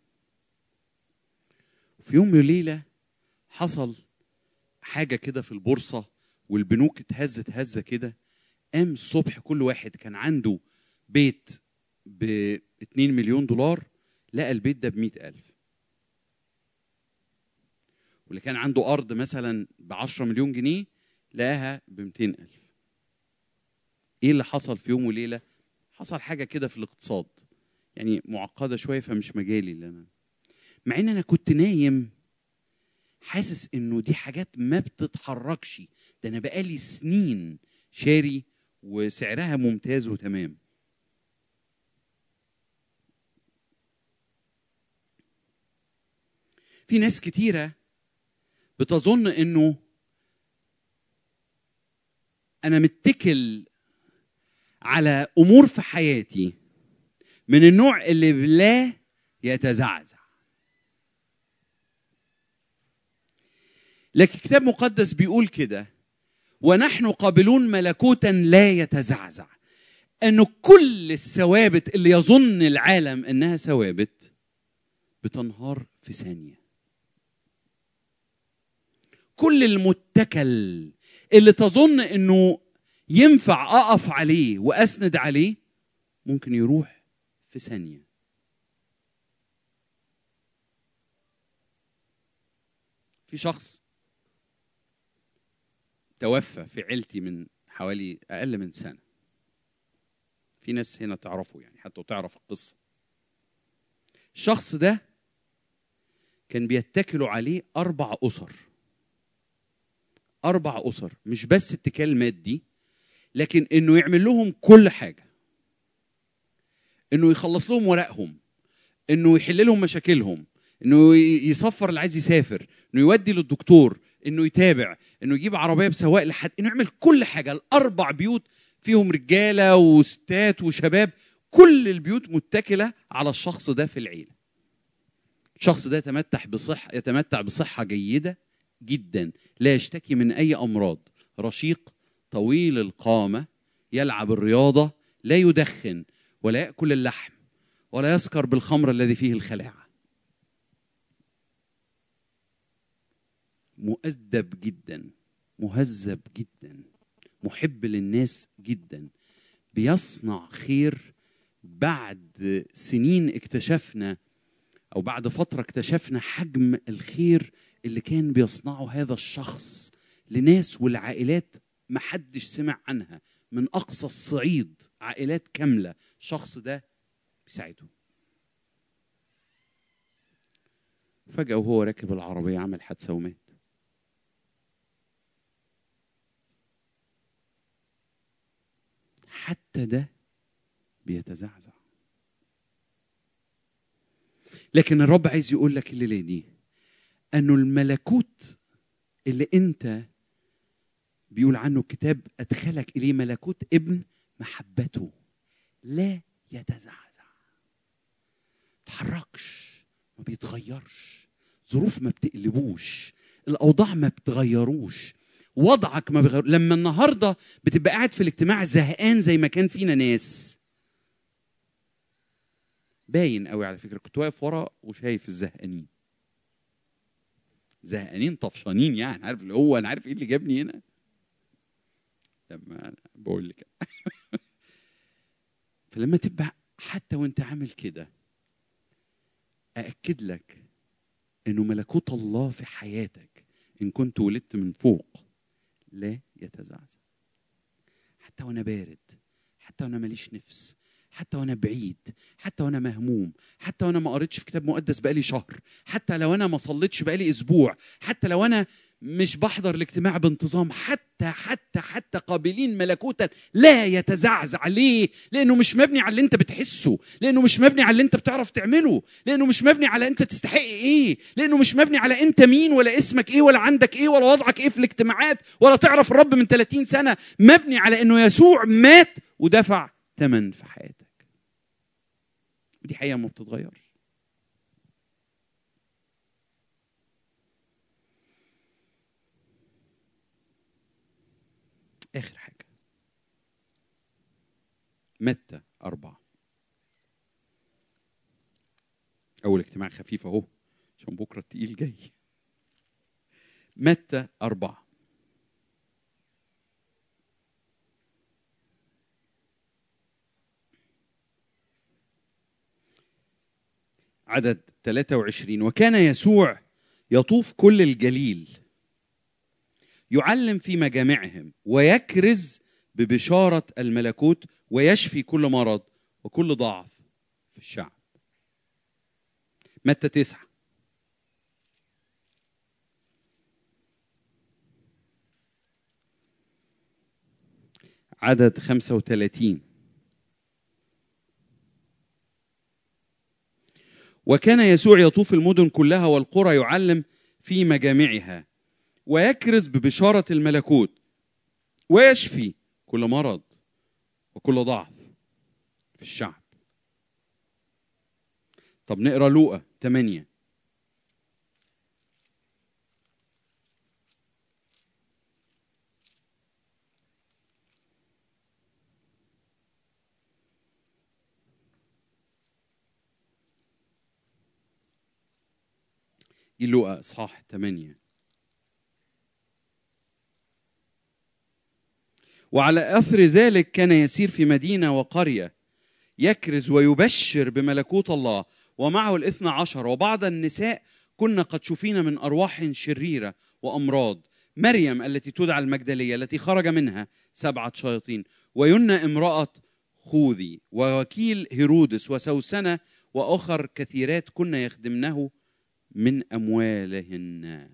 في يوم وليلة حصل حاجة كده في البورصة والبنوك اتهزت هزة كده. قام الصبح كل واحد كان عنده بيت ب2 مليون دولار لقى البيت ده ب100,000، واللي كان عنده أرض مثلا ب10 مليون جنيه لقاها ب200,000. ايه اللي حصل في يوم وليلة؟ حصل حاجة كده في الاقتصاد، يعني معقدة شوية فمش مجالي اللي أنا، مع إن أنا كنت نايم حاسس إنه دي حاجات ما بتتحركش. ده أنا بقالي سنين شاري وسعرها ممتاز وتمام. في ناس كتيرة بتظن إنه أنا متكل على أمور في حياتي من النوع اللي لا يتزعزع. لكن الكتاب المقدس بيقول كده: ونحن قابلون ملكوتا لا يتزعزع. أنه كل الثوابت اللي يظن العالم أنها ثوابت بتنهار في ثانية. كل المتكل اللي تظن أنه ينفع أقف عليه وأسند عليه ممكن يروح في ثانية. في شخص توفى في عيلتي من حوالي أقل من سنة. في ناس هنا تعرفوا يعني حتى تعرف القصة. الشخص ده كان بيتكلوا عليه 4 أسر. 4 أسر، مش بس اتكال مادي، لكن إنه يعمل لهم كل حاجة. إنه يخلص لهم ورقهم، إنه يحل لهم مشاكلهم، إنه يسفر اللي عايز يسافر، إنه يودي للدكتور، إنه يتابع، إنه يجيب عربية بسواق لحد، إنه يعمل كل حاجة. ال4 بيوت فيهم رجالة وستات وشباب، كل البيوت متكلة على الشخص ده في العيلة. الشخص ده يتمتع بصحة جيدة جدا، لا يشتكي من أي أمراض، رشيق، طويل القامة، يلعب الرياضة، لا يدخن ولا يأكل اللحم ولا يسكر بالخمر الذي فيه الخلاعة. مؤدب جدا، مهذب جدا، محب للناس جدا، بيصنع خير. بعد سنين اكتشفنا أو بعد فترة اكتشفنا حجم الخير اللي كان بيصنعه هذا الشخص لناس والعائلات ما حدش سمع عنها، من أقصى الصعيد عائلات كاملة الشخص ده بيساعدهم. فجأة وهو راكب العربية عمل حادثة ومات. حتى ده بيتزعزع. لكن الرب عايز يقول لك الليلة دي أنه الملكوت اللي أنت بيقول عنه الكتاب أدخلك إليه، ملكوت ابن محبته لا يتزعزع، تحركش، ما بيتغيرش، ظروف ما بتقلبوش، الأوضاع ما بتغيروش، وضعك ما بيغير. لما النهاردة بتبقى قاعد في الاجتماع زهقان زي ما كان فينا ناس، باين قوي على فكرة، كنت واقف ورا وشايف الزهقانين، زهقانين طفشانين، يعني عارف اللي هو أنا عارف إيه اللي جابني هنا لما أنا بقول لك فلما تبقى حتى وانت عامل كده، أأكد لك إنه ملكوت الله في حياتك إن كنت ولدت من فوق لا يتزعزع. حتى وأنا بارد، حتى وأنا ماليش نفس، حتى وأنا بعيد، حتى وأنا مهموم، حتى وأنا ما قريتش في كتاب مقدس بقالي شهر، حتى لو أنا ما صليتش بقالي أسبوع، حتى لو أنا مش بحضر الاجتماع بانتظام، حتى قابلين ملكوتا لا يتزعزع. ليه؟ لأنه مش مبني على اللي أنت بتحسه، لأنه مش مبني على اللي أنت بتعرف تعمله، لأنه مش مبني على أنت تستحق إيه، لأنه مش مبني على أنت مين ولا اسمك إيه ولا عندك إيه ولا وضعك إيه في الاجتماعات ولا تعرف الرب من 30 سنة. مبني على أنه يسوع مات ودفع ثمن في حياتك، ودي حقيقة ما بتتغيرش. آخر حاجة متى 4. أول اجتماع خفيف أهو عشان بكرة التقيل جاي. متى 4 عدد 23. وكان يسوع يطوف كل الجليل يعلم في مجامعهم ويكرز ببشارة الملكوت ويشفي كل مرض وكل ضعف في الشعب. متى 9 عدد 35. وكان يسوع يطوف المدن كلها والقرى يعلم في مجامعها ويكرز ببشارة الملكوت ويشفي كل مرض وكل ضعف في الشعب. طب نقرأ لوقا 8. لوقا إصحاح 8. وعلى أثر ذلك كان يسير في مدينة وقرية يكرز ويبشر بملكوت الله ومعه 12 وبعض النساء كنا قد شفينا من أرواح شريرة وأمراض، مريم التي تدعى المجدلية التي خرج منها 7 شياطين، وينا امرأة خوذي ووكيل هيرودس وسوسنة وآخر كثيرات كنا يخدمنه من أموالهن.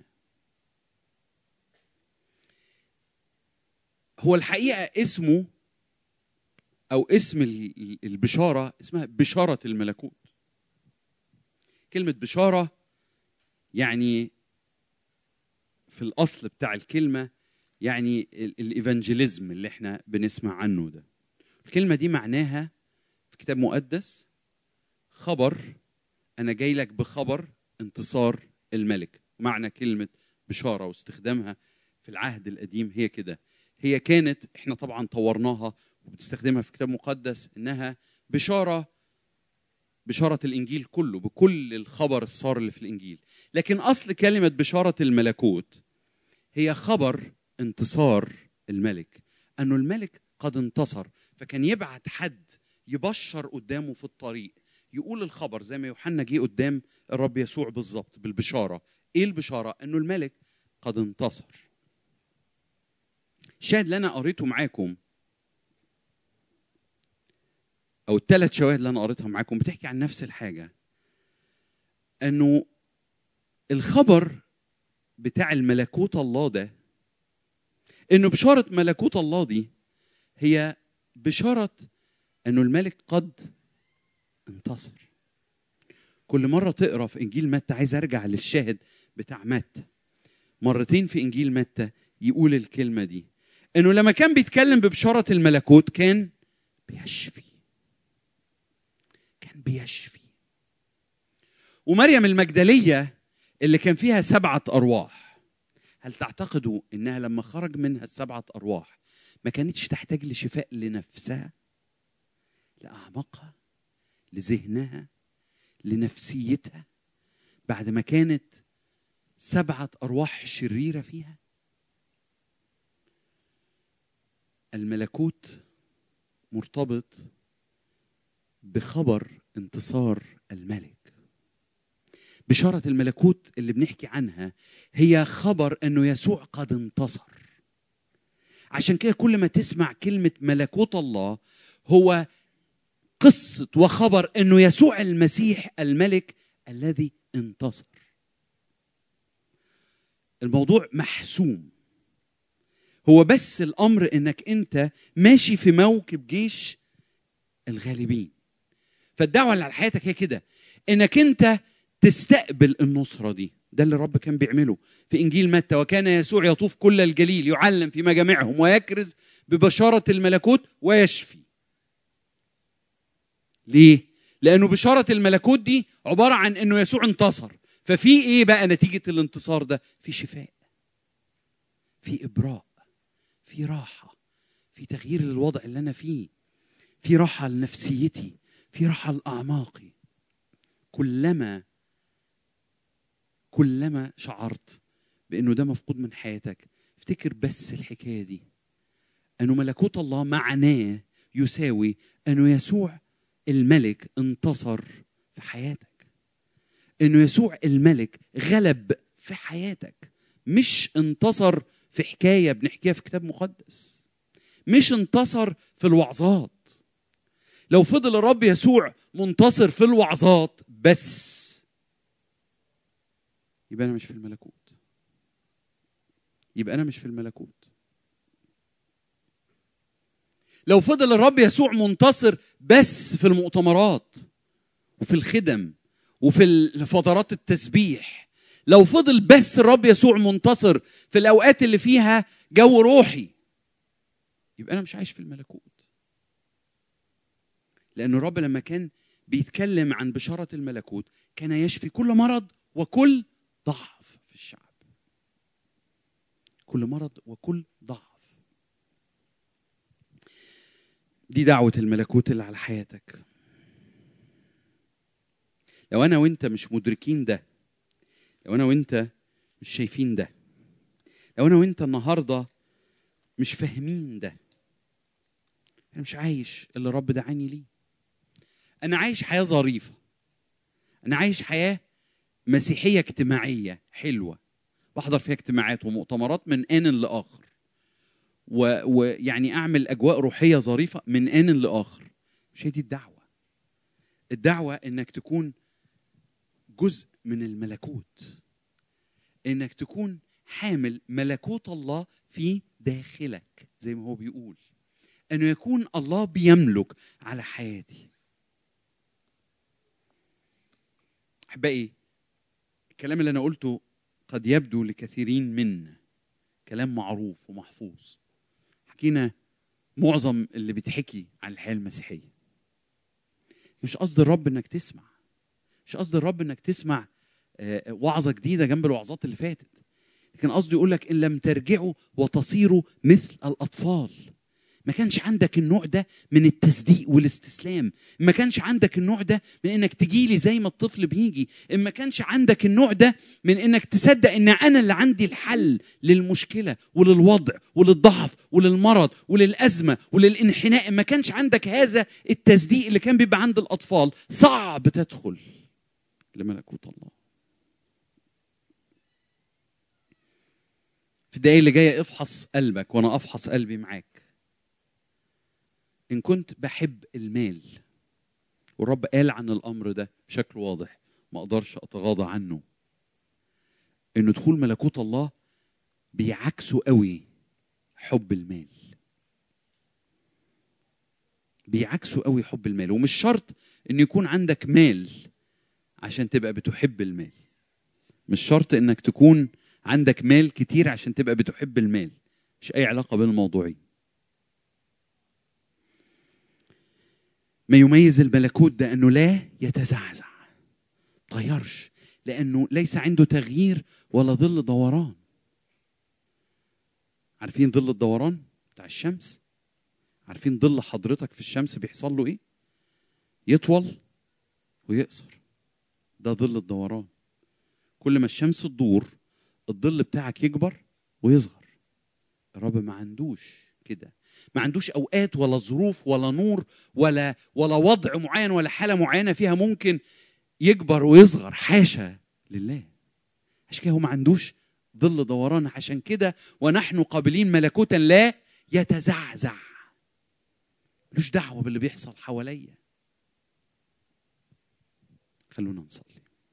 هو الحقيقة اسمه أو اسم البشارة اسمها بشارة الملكوت. كلمة بشارة يعني في الأصل بتاع الكلمة يعني الإيفانجيليزم اللي احنا بنسمع عنه ده. الكلمة دي معناها في كتاب مقدس خبر، أنا جاي لك بخبر انتصار الملك. معنى كلمة بشارة واستخدامها في العهد القديم هي كده. هي كانت احنا طبعا طورناها وبتستخدمها في كتاب مقدس انها بشارة الانجيل كله بكل الخبر السار اللي في الانجيل. لكن اصل كلمة بشارة الملكوت هي خبر انتصار الملك، انه الملك قد انتصر. فكان يبعت حد يبشر قدامه في الطريق، يقول الخبر زي ما يوحنا جه قدام الرب يسوع بالظبط بالبشارة. ايه البشارة؟ انه الملك قد انتصر. الشاهد اللي انا قريته معاكم او الثلاث شواهد اللي انا قريتها معاكم بتحكي عن نفس الحاجة، انه الخبر بتاع الملكوت الله ده، انه بشارة ملكوت الله دي هي بشارة انه الملك قد انتصر. كل مرة تقرأ في إنجيل متى، عايز أرجع للشاهد بتاع متى، مرتين في إنجيل متى يقول الكلمة دي، إنه لما كان بيتكلم ببشارة الملكوت كان بيشفي. كان بيشفي. ومريم المجدلية اللي كان فيها 7 أرواح، هل تعتقدوا إنها لما خرج منها ال7 أرواح ما كانتش تحتاج لشفاء لنفسها، لأعماقها، لذهنها، لنفسيتها، بعد ما كانت 7 أرواح شريرة فيها؟ الملكوت مرتبط بخبر انتصار الملك. بشارة الملكوت اللي بنحكي عنها هي خبر انه يسوع قد انتصر. عشان كده كل ما تسمع كلمة ملكوت الله هو قصة وخبر انه يسوع المسيح الملك الذي انتصر. الموضوع محسوم. هو بس الامر انك انت ماشي في موكب جيش الغالبين. فالدعوة اللي على حياتك هي كده، انك انت تستقبل النصرة دي. ده اللي الرب كان بيعمله في إنجيل متى. وكان يسوع يطوف كل الجليل يعلم في مجامعهم ويكرز ببشارة الملكوت ويشفي. ليه؟ لأنه بشارة الملكوت دي عبارة عن أنه يسوع انتصر. ففي إيه بقى نتيجة الانتصار ده؟ في شفاء، في إبراء، في راحة، في تغيير للوضع اللي أنا فيه، في راحة لنفسيتي، في راحة لأعماقي. كلما شعرت بأنه ده مفقود من حياتك، افتكر بس الحكاية دي، أنه ملكوت الله معناه يساوي أنه يسوع الملك انتصر في حياتك، أنه يسوع الملك غلب في حياتك، مش انتصر في حكاية بنحكيها في كتاب مقدس، مش انتصر في الوعظات. لو فضل الرب يسوع منتصر في الوعظات بس يبقى أنا مش في الملكوت. يبقى أنا مش في الملكوت. لو فضل الرب يسوع منتصر بس في المؤتمرات وفي الخدم وفي فترات التسبيح، لو فضل بس الرب يسوع منتصر في الأوقات اللي فيها جو روحي، يبقى أنا مش عايش في الملكوت. لأن الرب لما كان بيتكلم عن بشارة الملكوت كان يشفي كل مرض وكل ضعف في الشعب. كل مرض وكل ضعف. دي دعوة الملكوت اللي على حياتك. لو أنا وإنت مش مدركين ده، لو أنا وإنت مش شايفين ده، لو أنا وإنت النهاردة مش فاهمين ده، أنا مش عايش اللي الرب دعاني ليه. أنا عايش حياة ظريفة، أنا عايش حياة مسيحية اجتماعية حلوة، بحضر فيها اجتماعات ومؤتمرات من آن لآخر، ويعني أعمل أجواء روحية ظريفة من آن لآخر. مش هي دي الدعوة. الدعوة إنك تكون جزء من الملكوت، إنك تكون حامل ملكوت الله في داخلك، زي ما هو بيقول أنه يكون الله بيملك على حياتي. أحبائي، الكلام اللي أنا قلته قد يبدو لكثيرين منا كلام معروف ومحفوظ. حكينا معظم اللي بيتحكي عن الحياة المسيحية. مش قصد الرب انك تسمع، مش قصد الرب انك تسمع وعظة جديدة جنب الوعظات اللي فاتت، لكن قصده يقول لك إن لم ترجعوا وتصيروا مثل الأطفال. ما كانش عندك النوع ده من التصديق والاستسلام، ما كانش عندك النوع ده من انك تجيلي زي ما الطفل بيجي، ما كانش عندك النوع ده من انك تصدق ان انا اللي عندي الحل للمشكلة وللوضع وللضعف وللمرض وللأزمة وللانحناء. ما كانش عندك هذا التصديق اللي كان بيبقى عند الأطفال. صعب تدخل لملكوت الله. في الدقايق اللي جاية افحص قلبك وانا افحص قلبي معاك. إن كنت بحب المال، والرب قال عن الأمر ده بشكل واضح ما أقدرش أتغاضى عنه، إنه دخول ملكوت الله بيعكسوا قوي حب المال. بيعكسوا قوي حب المال. ومش شرط إن يكون عندك مال عشان تبقى بتحب المال. مش شرط انك تكون عندك مال كتير عشان تبقى بتحب المال، مش اي علاقة بين الموضوعين. ما يميز الملكوت ده انه لا يتزعزع، تغيرش، لانه ليس عنده تغيير ولا ظل دوران. عارفين ظل الدوران بتاع الشمس؟ عارفين ظل حضرتك في الشمس بيحصل له ايه؟ يطول ويقصر. ده ظل الدوران. كل ما الشمس تدور الظل بتاعك يكبر ويصغر. الرب ما عندوش كده، ما عندوش اوقات ولا ظروف ولا نور ولا وضع معين ولا حاله معينه فيها ممكن يكبر ويصغر، حاشا لله. عشان كده هو ما عندوش ظل دوران. عشان كده ونحن قابلين ملكوتا لا يتزعزع، ملوش دعوه باللي بيحصل حواليا. خلونا نصلي.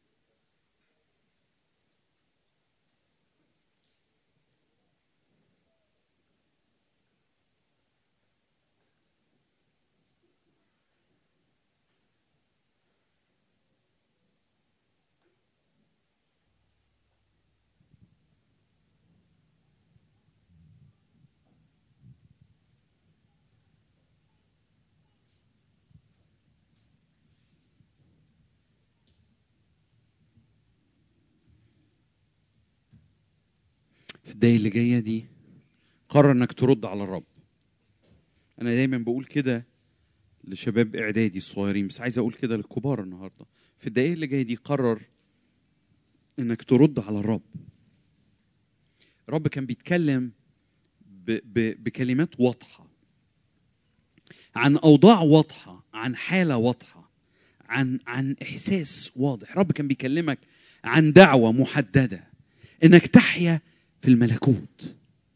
في الدقايق اللي جايه دي قرر انك ترد على الرب. انا دايما بقول كده لشباب اعدادي الصغيرين، بس عايز اقول كده للكبار النهارده. في الدقايق اللي جايه دي قرر انك ترد على الرب. الرب كان بيتكلم بكلمات واضحه عن اوضاع واضحه، عن حاله واضحه، عن احساس واضح. الرب كان بيكلمك عن دعوه محدده انك تحيا في الملكوت.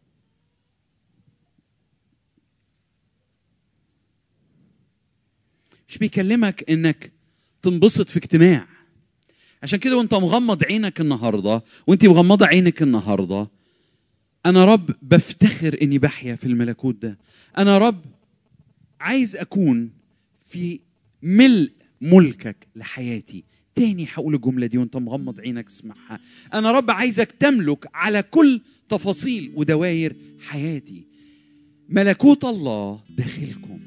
مش بيكلمك انك تنبسط في اجتماع. عشان كده وانت مغمض عينك النهارده وانت مغمضه عينك النهارده، انا رب بفتخر اني بحيا في الملكوت ده. انا رب عايز اكون في ملء ملكك لحياتي. تاني هقول الجمله دي وانت مغمض عينك اسمعها. انا رب عايزك تملك على كل تفاصيل ودوائر حياتي. ملكوت الله داخلكم.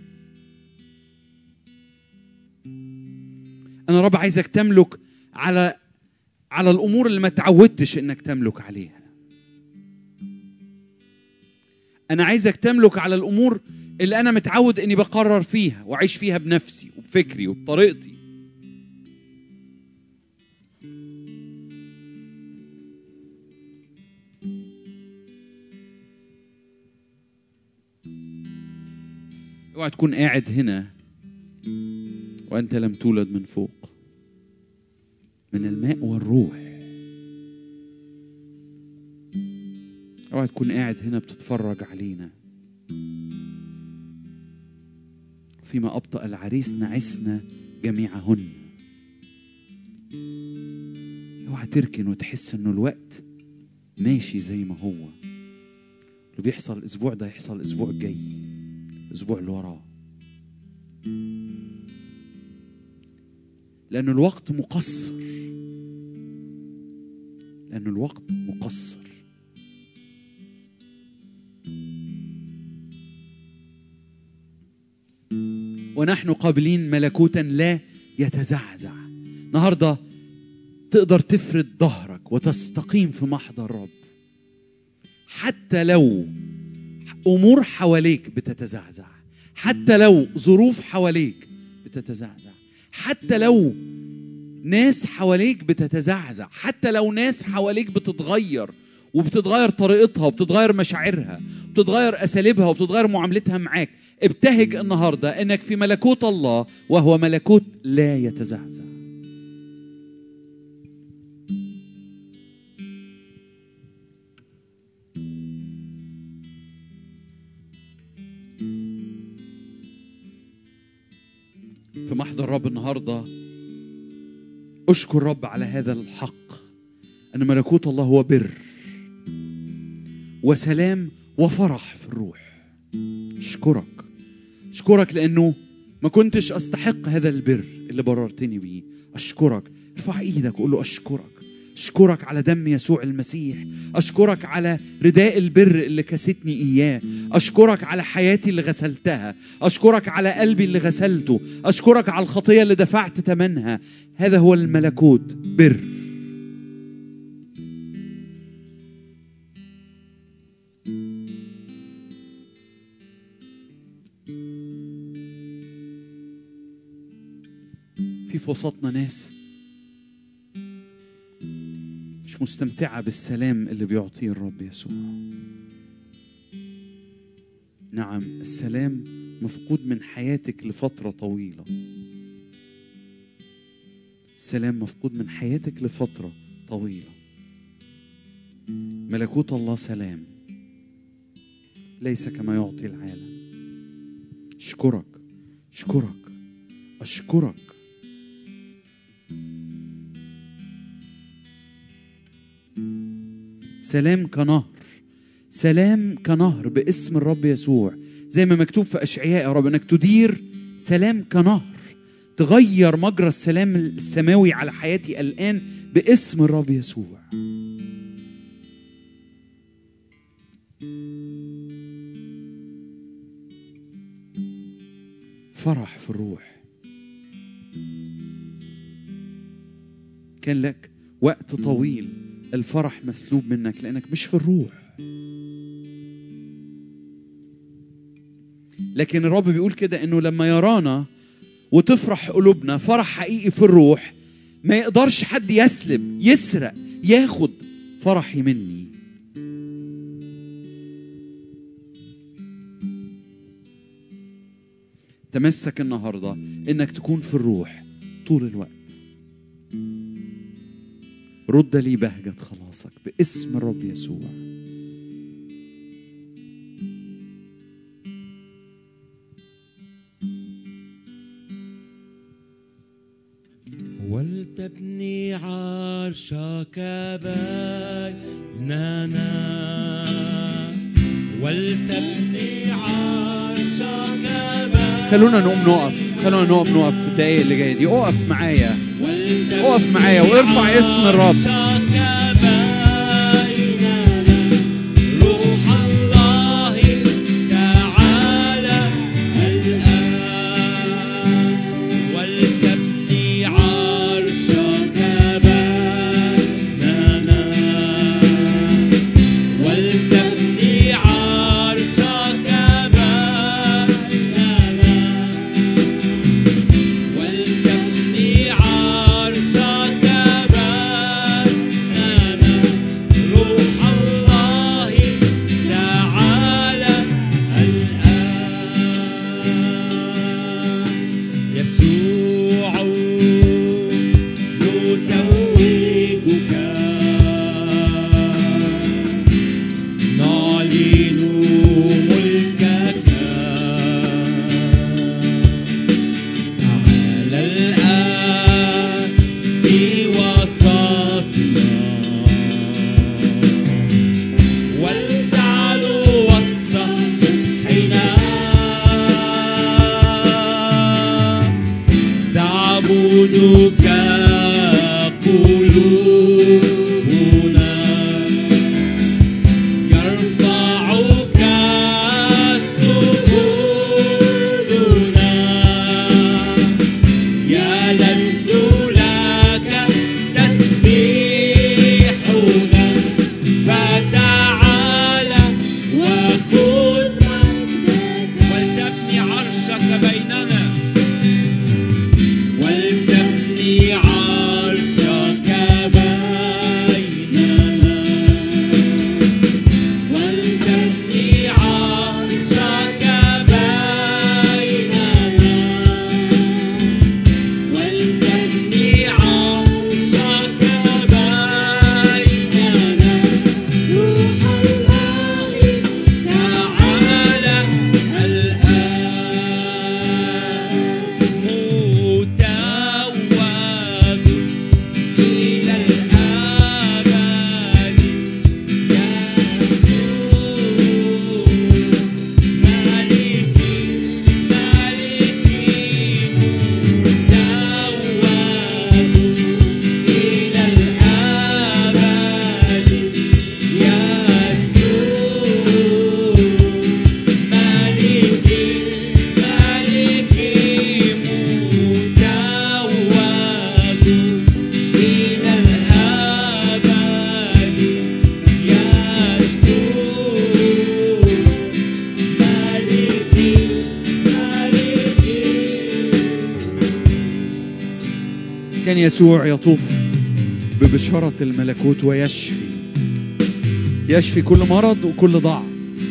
انا رب عايزك تملك على الامور اللي ما تعودتش انك تملك عليها. انا عايزك تملك على الامور اللي انا متعود اني بقرر فيها واعيش فيها بنفسي وبفكري وبطريقتي. اوعى تكون قاعد هنا وانت لم تولد من فوق، من الماء والروح. اوعى تكون قاعد هنا بتتفرج علينا فيما أبطأ العريس نعسنا جميعهن. اوعى تركن وتحس انه الوقت ماشي زي ما هو. اللي بيحصل الاسبوع ده يحصل الاسبوع الجاي، الاسبوع اللي وراه، لأن الوقت مقصر. لأن الوقت مقصر. ونحن قابلين ملكوتا لا يتزعزع. النهارده تقدر تفرد ظهرك وتستقيم في محضر الرب، حتى لو أمور حواليك بتتزعزع، حتى لو ظروف حواليك بتتزعزع، حتى لو ناس حواليك بتتزعزع، حتى لو ناس حواليك بتتغير وبتتغير طريقتها وبتتغير مشاعرها وبتتغير أساليبها وبتتغير معاملتها معاك. ابتهج النهاردة انك في ملكوت الله وهو ملكوت لا يتزعزع. في محضر الرب النهاردة اشكر الرب على هذا الحق، ان ملكوت الله هو بر وسلام وفرح في الروح. اشكرك لانه ما كنتش استحق هذا البر اللي بررتني بيه. اشكرك ارفع ايدك وقول له أشكرك، أشكرك على دم يسوع المسيح، أشكرك على رداء البر اللي كستني إياه، أشكرك على حياتي اللي غسلتها، أشكرك على قلبي اللي غسلته، أشكرك على الخطية اللي دفعت ثمنها. هذا هو الملكوت، بر. في وسطنا ناس مش مستمتعة بالسلام اللي بيعطيه الرب يسوع. نعم، السلام مفقود من حياتك لفترة طويلة. السلام مفقود من حياتك لفترة طويلة. ملكوت الله سلام ليس كما يعطي العالم. أشكرك أشكرك أشكرك. سلام كنهر، سلام كنهر باسم الرب يسوع، زي ما مكتوب في أشعياء يا رب انك تدير سلام كنهر، تغير مجرى السلام السماوي على حياتي الآن باسم الرب يسوع. فرح في الروح. كان لك وقت طويل الفرح مسلوب منك لأنك مش في الروح، لكن الرب بيقول كده إنه لما يرانا وتفرح قلوبنا فرح حقيقي في الروح، ما يقدرش حد يسلب يسرق ياخد فرحي مني. تمسك النهاردة إنك تكون في الروح طول الوقت. رد لي بهجة خلاصك باسم الرب يسوع. ولتبني عرشك بيننا، ولتبني عرشك بيننا. خلونا نقوم نقف في الدقايق اللي جايه دي. اقف معايا وارفع اسم الرب. ولتبني كان يسوع يطوف ببشارة الملكوت يشفي كل مرض وكل ضعف.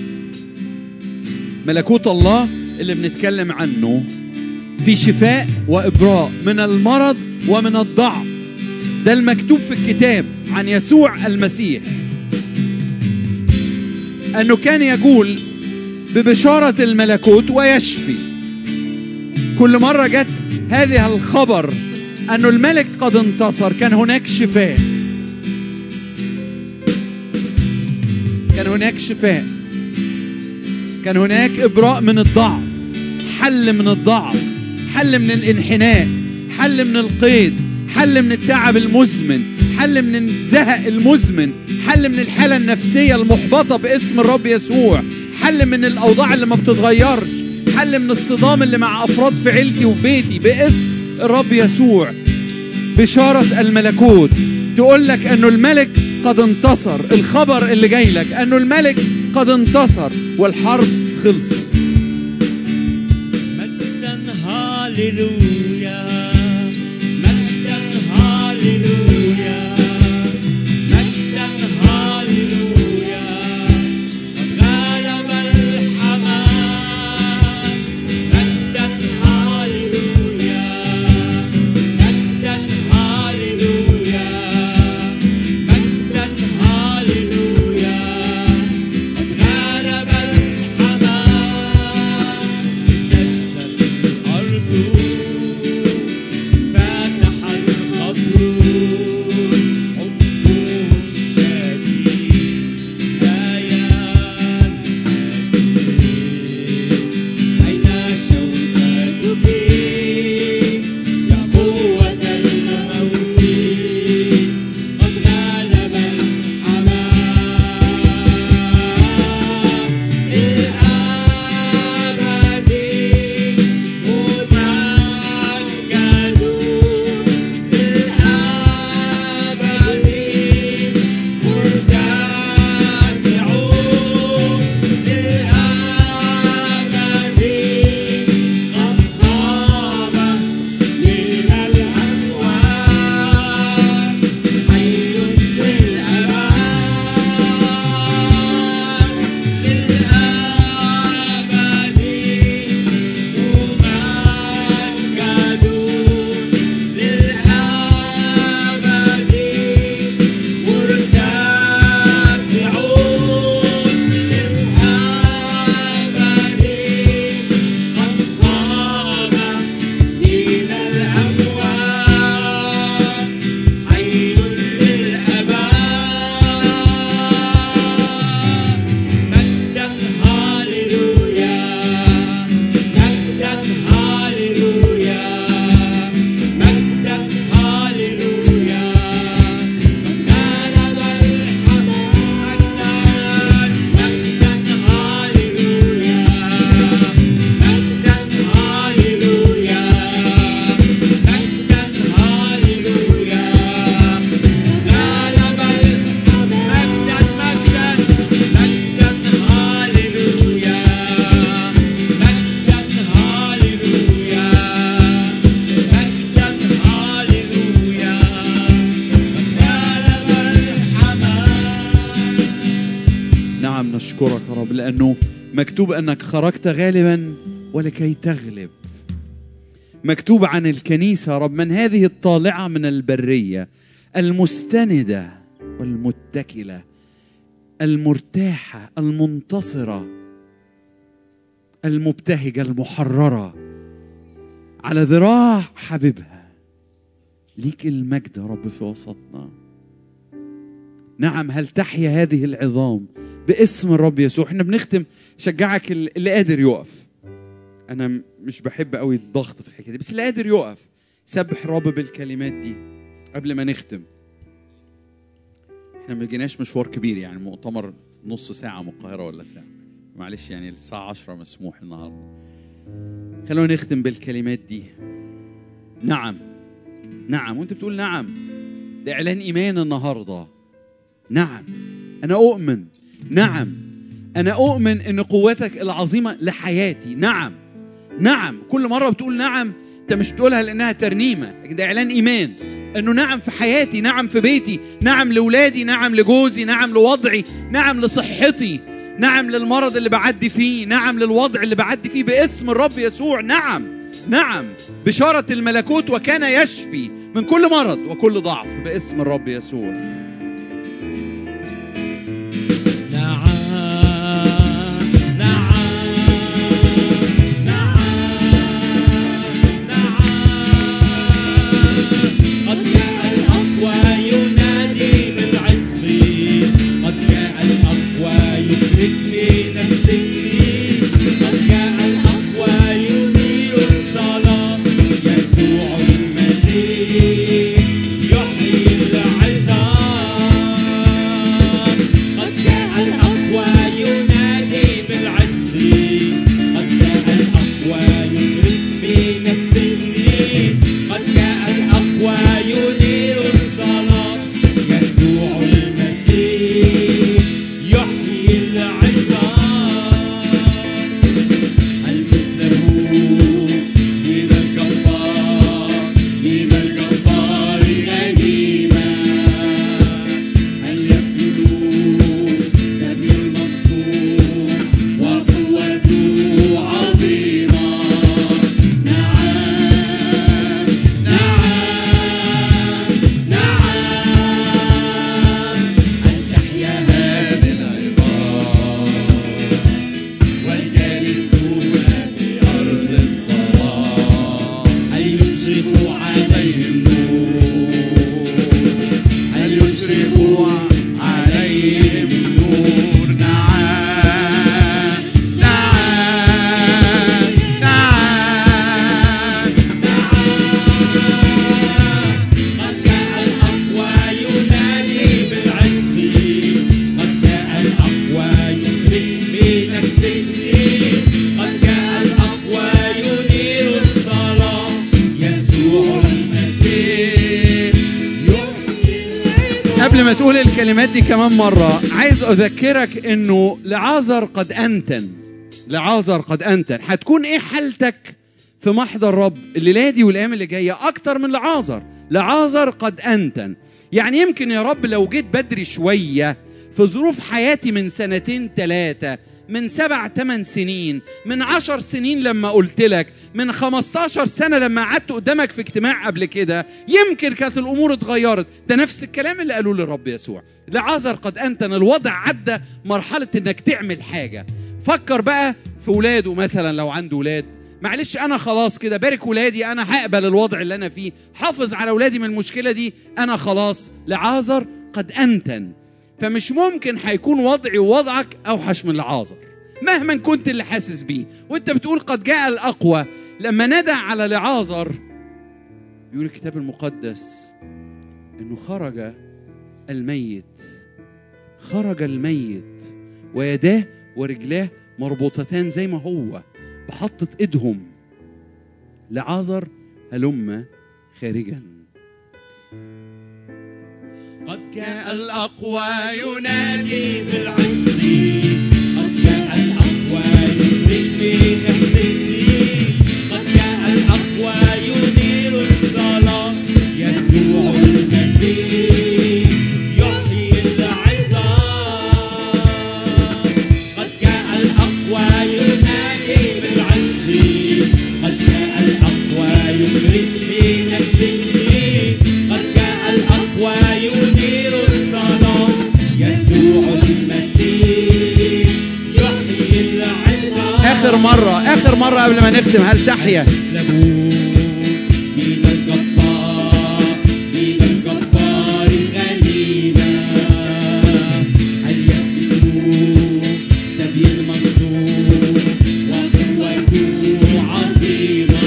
ملكوت الله اللي بنتكلم عنه في شفاء وإبراء من المرض ومن الضعف. ده المكتوب في الكتاب عن يسوع المسيح، أنه كان يقول ببشارة الملكوت ويشفي. كل مرة جت هذه الخبر أنه الملك قد انتصر، كان هناك شفاء، كان هناك شفاء، كان هناك إبراء من الضعف، حل من الضعف، حل من الانحناء، حل من القيد، حل من التعب المزمن، حل من الزهق المزمن، حل من الحالة النفسية المحبطة باسم الرب يسوع، حل من الأوضاع اللي ما بتتغيرش، حل من الصدام اللي مع أفراد في عيلتي وبيتي باسم الرب يسوع. بشارة الملكوت تقول لك أنه الملك قد انتصر. الخبر اللي جاي لك أنه الملك قد انتصر والحرب خلصت. مجدا هاليلويا، مجدا هاليلويا، مجدا هاليلويا، غلب الحمام. مجدا هاليلويا، مجدا هاليلويا، مجدا هاليلويا، غلب الحمام. نزل الأرض، فتح القبر، حبه شديد لا ينفذ. أين شوكتك يا قوة الموت؟ قد غلب الحمام. للأبد ممجدون، للأبد مرتفعون، للأبد قد قام من الأموات، حي للأبد، للأبد ممجدون، للأبد مرتفعون، للأبد قد قام من الأموات، حي للأبد. مجدا هاليلويا، مجدا هاليلويا، مجدا هاليلويا، غلب الحمام. مجدا هاليلويا، مجدا هاليلويا، مجدا هاليلويا، غلب الحمام. مجدا مجدا مجدا هاليلويا، مجدا هاليلويا، مجدا هاليلويا، غلب الحمام. نعم نشكرك يا رب، لأنه مكتوب أنك خرجت غالبا ولكي تغلب. مكتوب عن الكنيسة يا رب من هذه الطالعة من البرية، المستندة والمتكلة، المرتاحة المنتصرة المبتهجة المحررة على ذراع حبيبها. ليك المجد يا رب في وسطنا. نعم، هل تحيا هذه العظام باسم الرب يسوع. احنا بنختم، شجعك اللي قادر يقف. انا مش بحب قوي الضغط في الحكايه دي، بس اللي قادر يقف سبح الرب بالكلمات دي قبل ما نختم. احنا ما جيناش مشوار كبير، يعني مؤتمر نص ساعه من القاهره ولا ساعه، معلش يعني الساعه 10 مسموح النهارده. خلونا نختم بالكلمات دي. نعم نعم، وانت بتقول نعم، ده اعلان ايمان النهارده. نعم انا اؤمن، نعم انا اؤمن ان قوتك العظيمه لحياتي. نعم نعم، كل مره بتقول نعم انت مش بتقولها لانها ترنيمه، لكن ده اعلان ايمان انه نعم في حياتي، نعم في بيتي، نعم لاولادي، نعم لجوزي، نعم لوضعي، نعم لصحتي، نعم للمرض اللي بعدي فيه، نعم للوضع اللي بعدي فيه باسم الرب يسوع. نعم نعم، بشارة الملكوت وكان يشفي من كل مرض وكل ضعف باسم الرب يسوع. نعم نعم نعم نعم، قد جاء الأقوى ينادي بالعتق، قد جاء الأقوى يخرجني نفسي، قد جاء الأقوى ينير الظلام، يسوع المسيح يحيي العظام، قد جاء الأقوى ينادي بالعتق، قد جاء الأقوى يخرجني نفسي، قد جاء الأقوى ينير الظلام، يسوع المسيح يحيي العظام. هل مثله من الجبار، من الجبار غنيمة، هل يبذل سبي المنصور وقوته عظيمة. نعم نعم نعم، هل تحيا هذه العظام والجالسون في أرض الظلام، هل يشرق عليهم نور، هل يشرق عليهم نور. نعم نعم نعم نعم، قد جاء الأقوى ينادي بالعتق، قد جاء الأقوى يخرجني نفسي، قد جاء الأقوى ينير الظلام، يسوع المسيح يحيي العظام. قبل ما تقول الكلمات دي كمان مرة، عايز أذكرك إنه لعازر قد أنتن، لعازر قد أنتن. هتكون إيه حالتك في محضر الرب الليلة دي والأيام اللي جاية أكتر من لعازر؟ لعازر قد أنتن، يعني يمكن يا رب لو جيت بدري شوية في ظروف حياتي من 2 3 سنين، من 7 8 سنين، من 10 سنين لما قلت لك، من 15 سنة لما قعدت قدامك في اجتماع قبل كده، يمكن كانت الأمور اتغيرت. ده نفس الكلام اللي قالوه للرب يسوع. لعازر قد أنتن، الوضع عدى مرحلة إنك تعمل حاجة. فكر بقى في ولاده مثلا، لو عنده ولاد، معلش أنا خلاص كده بارك ولادي، أنا هقبل الوضع اللي أنا فيه، حافظ على ولادي من المشكلة دي، أنا خلاص. لعازر قد أنتن، فمش ممكن هيكون وضعي ووضعك أوحش من لعازر مهما كنت اللي حاسس بيه. وانت بتقول قد جاء الأقوى، لما ندى على لعازر يقول الكتاب المقدس انه خرج الميت، خرج الميت ويداه ورجلاه مربوطتان زي ما هو بحطة ايدهم. لعازر هلم خارجا. قد جاء الأقوى ينادي بالعتق، قد جاء الأقوى يخرجني نفسي، قد جاء الأقوى ينير الظلام، يسوع المسيح يحيي العظام. قد جاء الأقوى ينادي بالعتق، قد جاء الأقوى يخرجني نفسي، قد جاء الأقوى ينير الظلام، يسوع المسيح يحيي العظام. آخر مرة قبل ما نختم، هل تحيا من الجبار، من الجبار غنيمة، هل يبدو سبي المنصور وقوته عظيمة.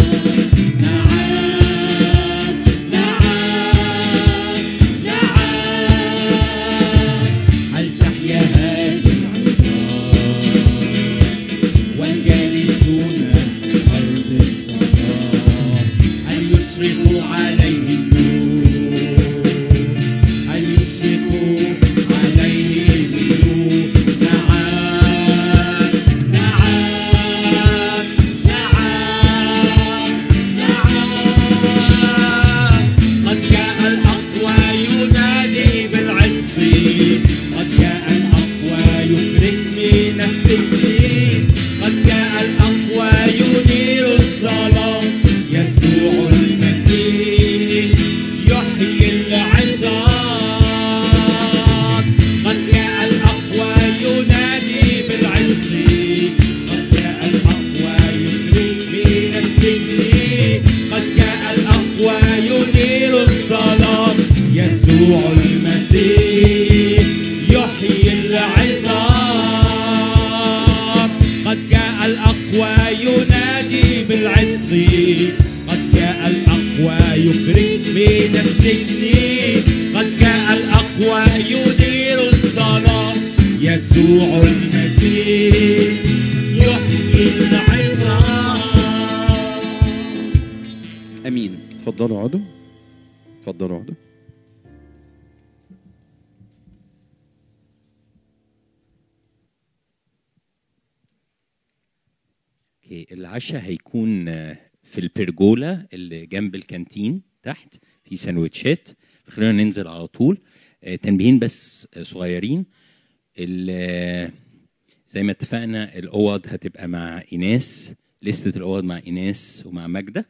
نعم نعم نعم، هل تحيا هذه العظام والجالسون أرض الظلام، الأقوى ينادي بالعز، قد جاء الأقوى يخرج من السجن، قد جاء الأقوى يدير الظلام، يسوع المسيح يحيي العظام. امين. اتفضلوا اقعدوا، اتفضلوا اقعدوا. العشاء هيكون في البرجولا اللي جنب الكانتين تحت، في سندوتشات. خلينا ننزل على طول. تنبيهين بس صغيرين. زي ما اتفقنا الاوض هتبقى مع ايناس، لستة الاوض مع ايناس ومع ماجدة.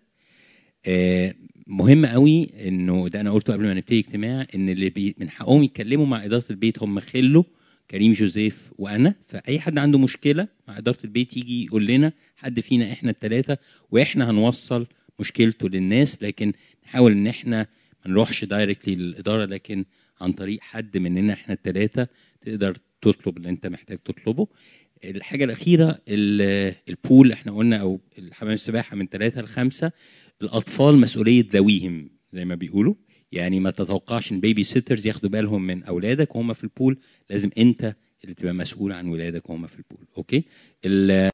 مهم قوي انه ده انا قلته قبل ما نبتدي اجتماع، ان اللي من حقهم يتكلموا مع اداره البيت هم خلو كريم جوزيف وانا. فاي حد عنده مشكله مع اداره البيت يجي يقول لنا، حد فينا احنا الثلاثه، واحنا هنوصل مشكلته للناس. لكن نحاول ان احنا ما نروحش دايركتلي للاداره، لكن عن طريق حد مننا احنا الثلاثه تقدر تطلب اللي انت محتاج تطلبه. الحاجه الاخيره البول، احنا قلنا، او الحمام السباحه من 3 ل 5. الاطفال مسؤوليه ذويهم زي ما بيقولوا، يعني ما تتوقعش ان بيبي سيترز ياخدوا بالهم من اولادك وهم في البول. لازم انت اللي تبقى مسؤول عن ولادك وهم في البول. اوكي.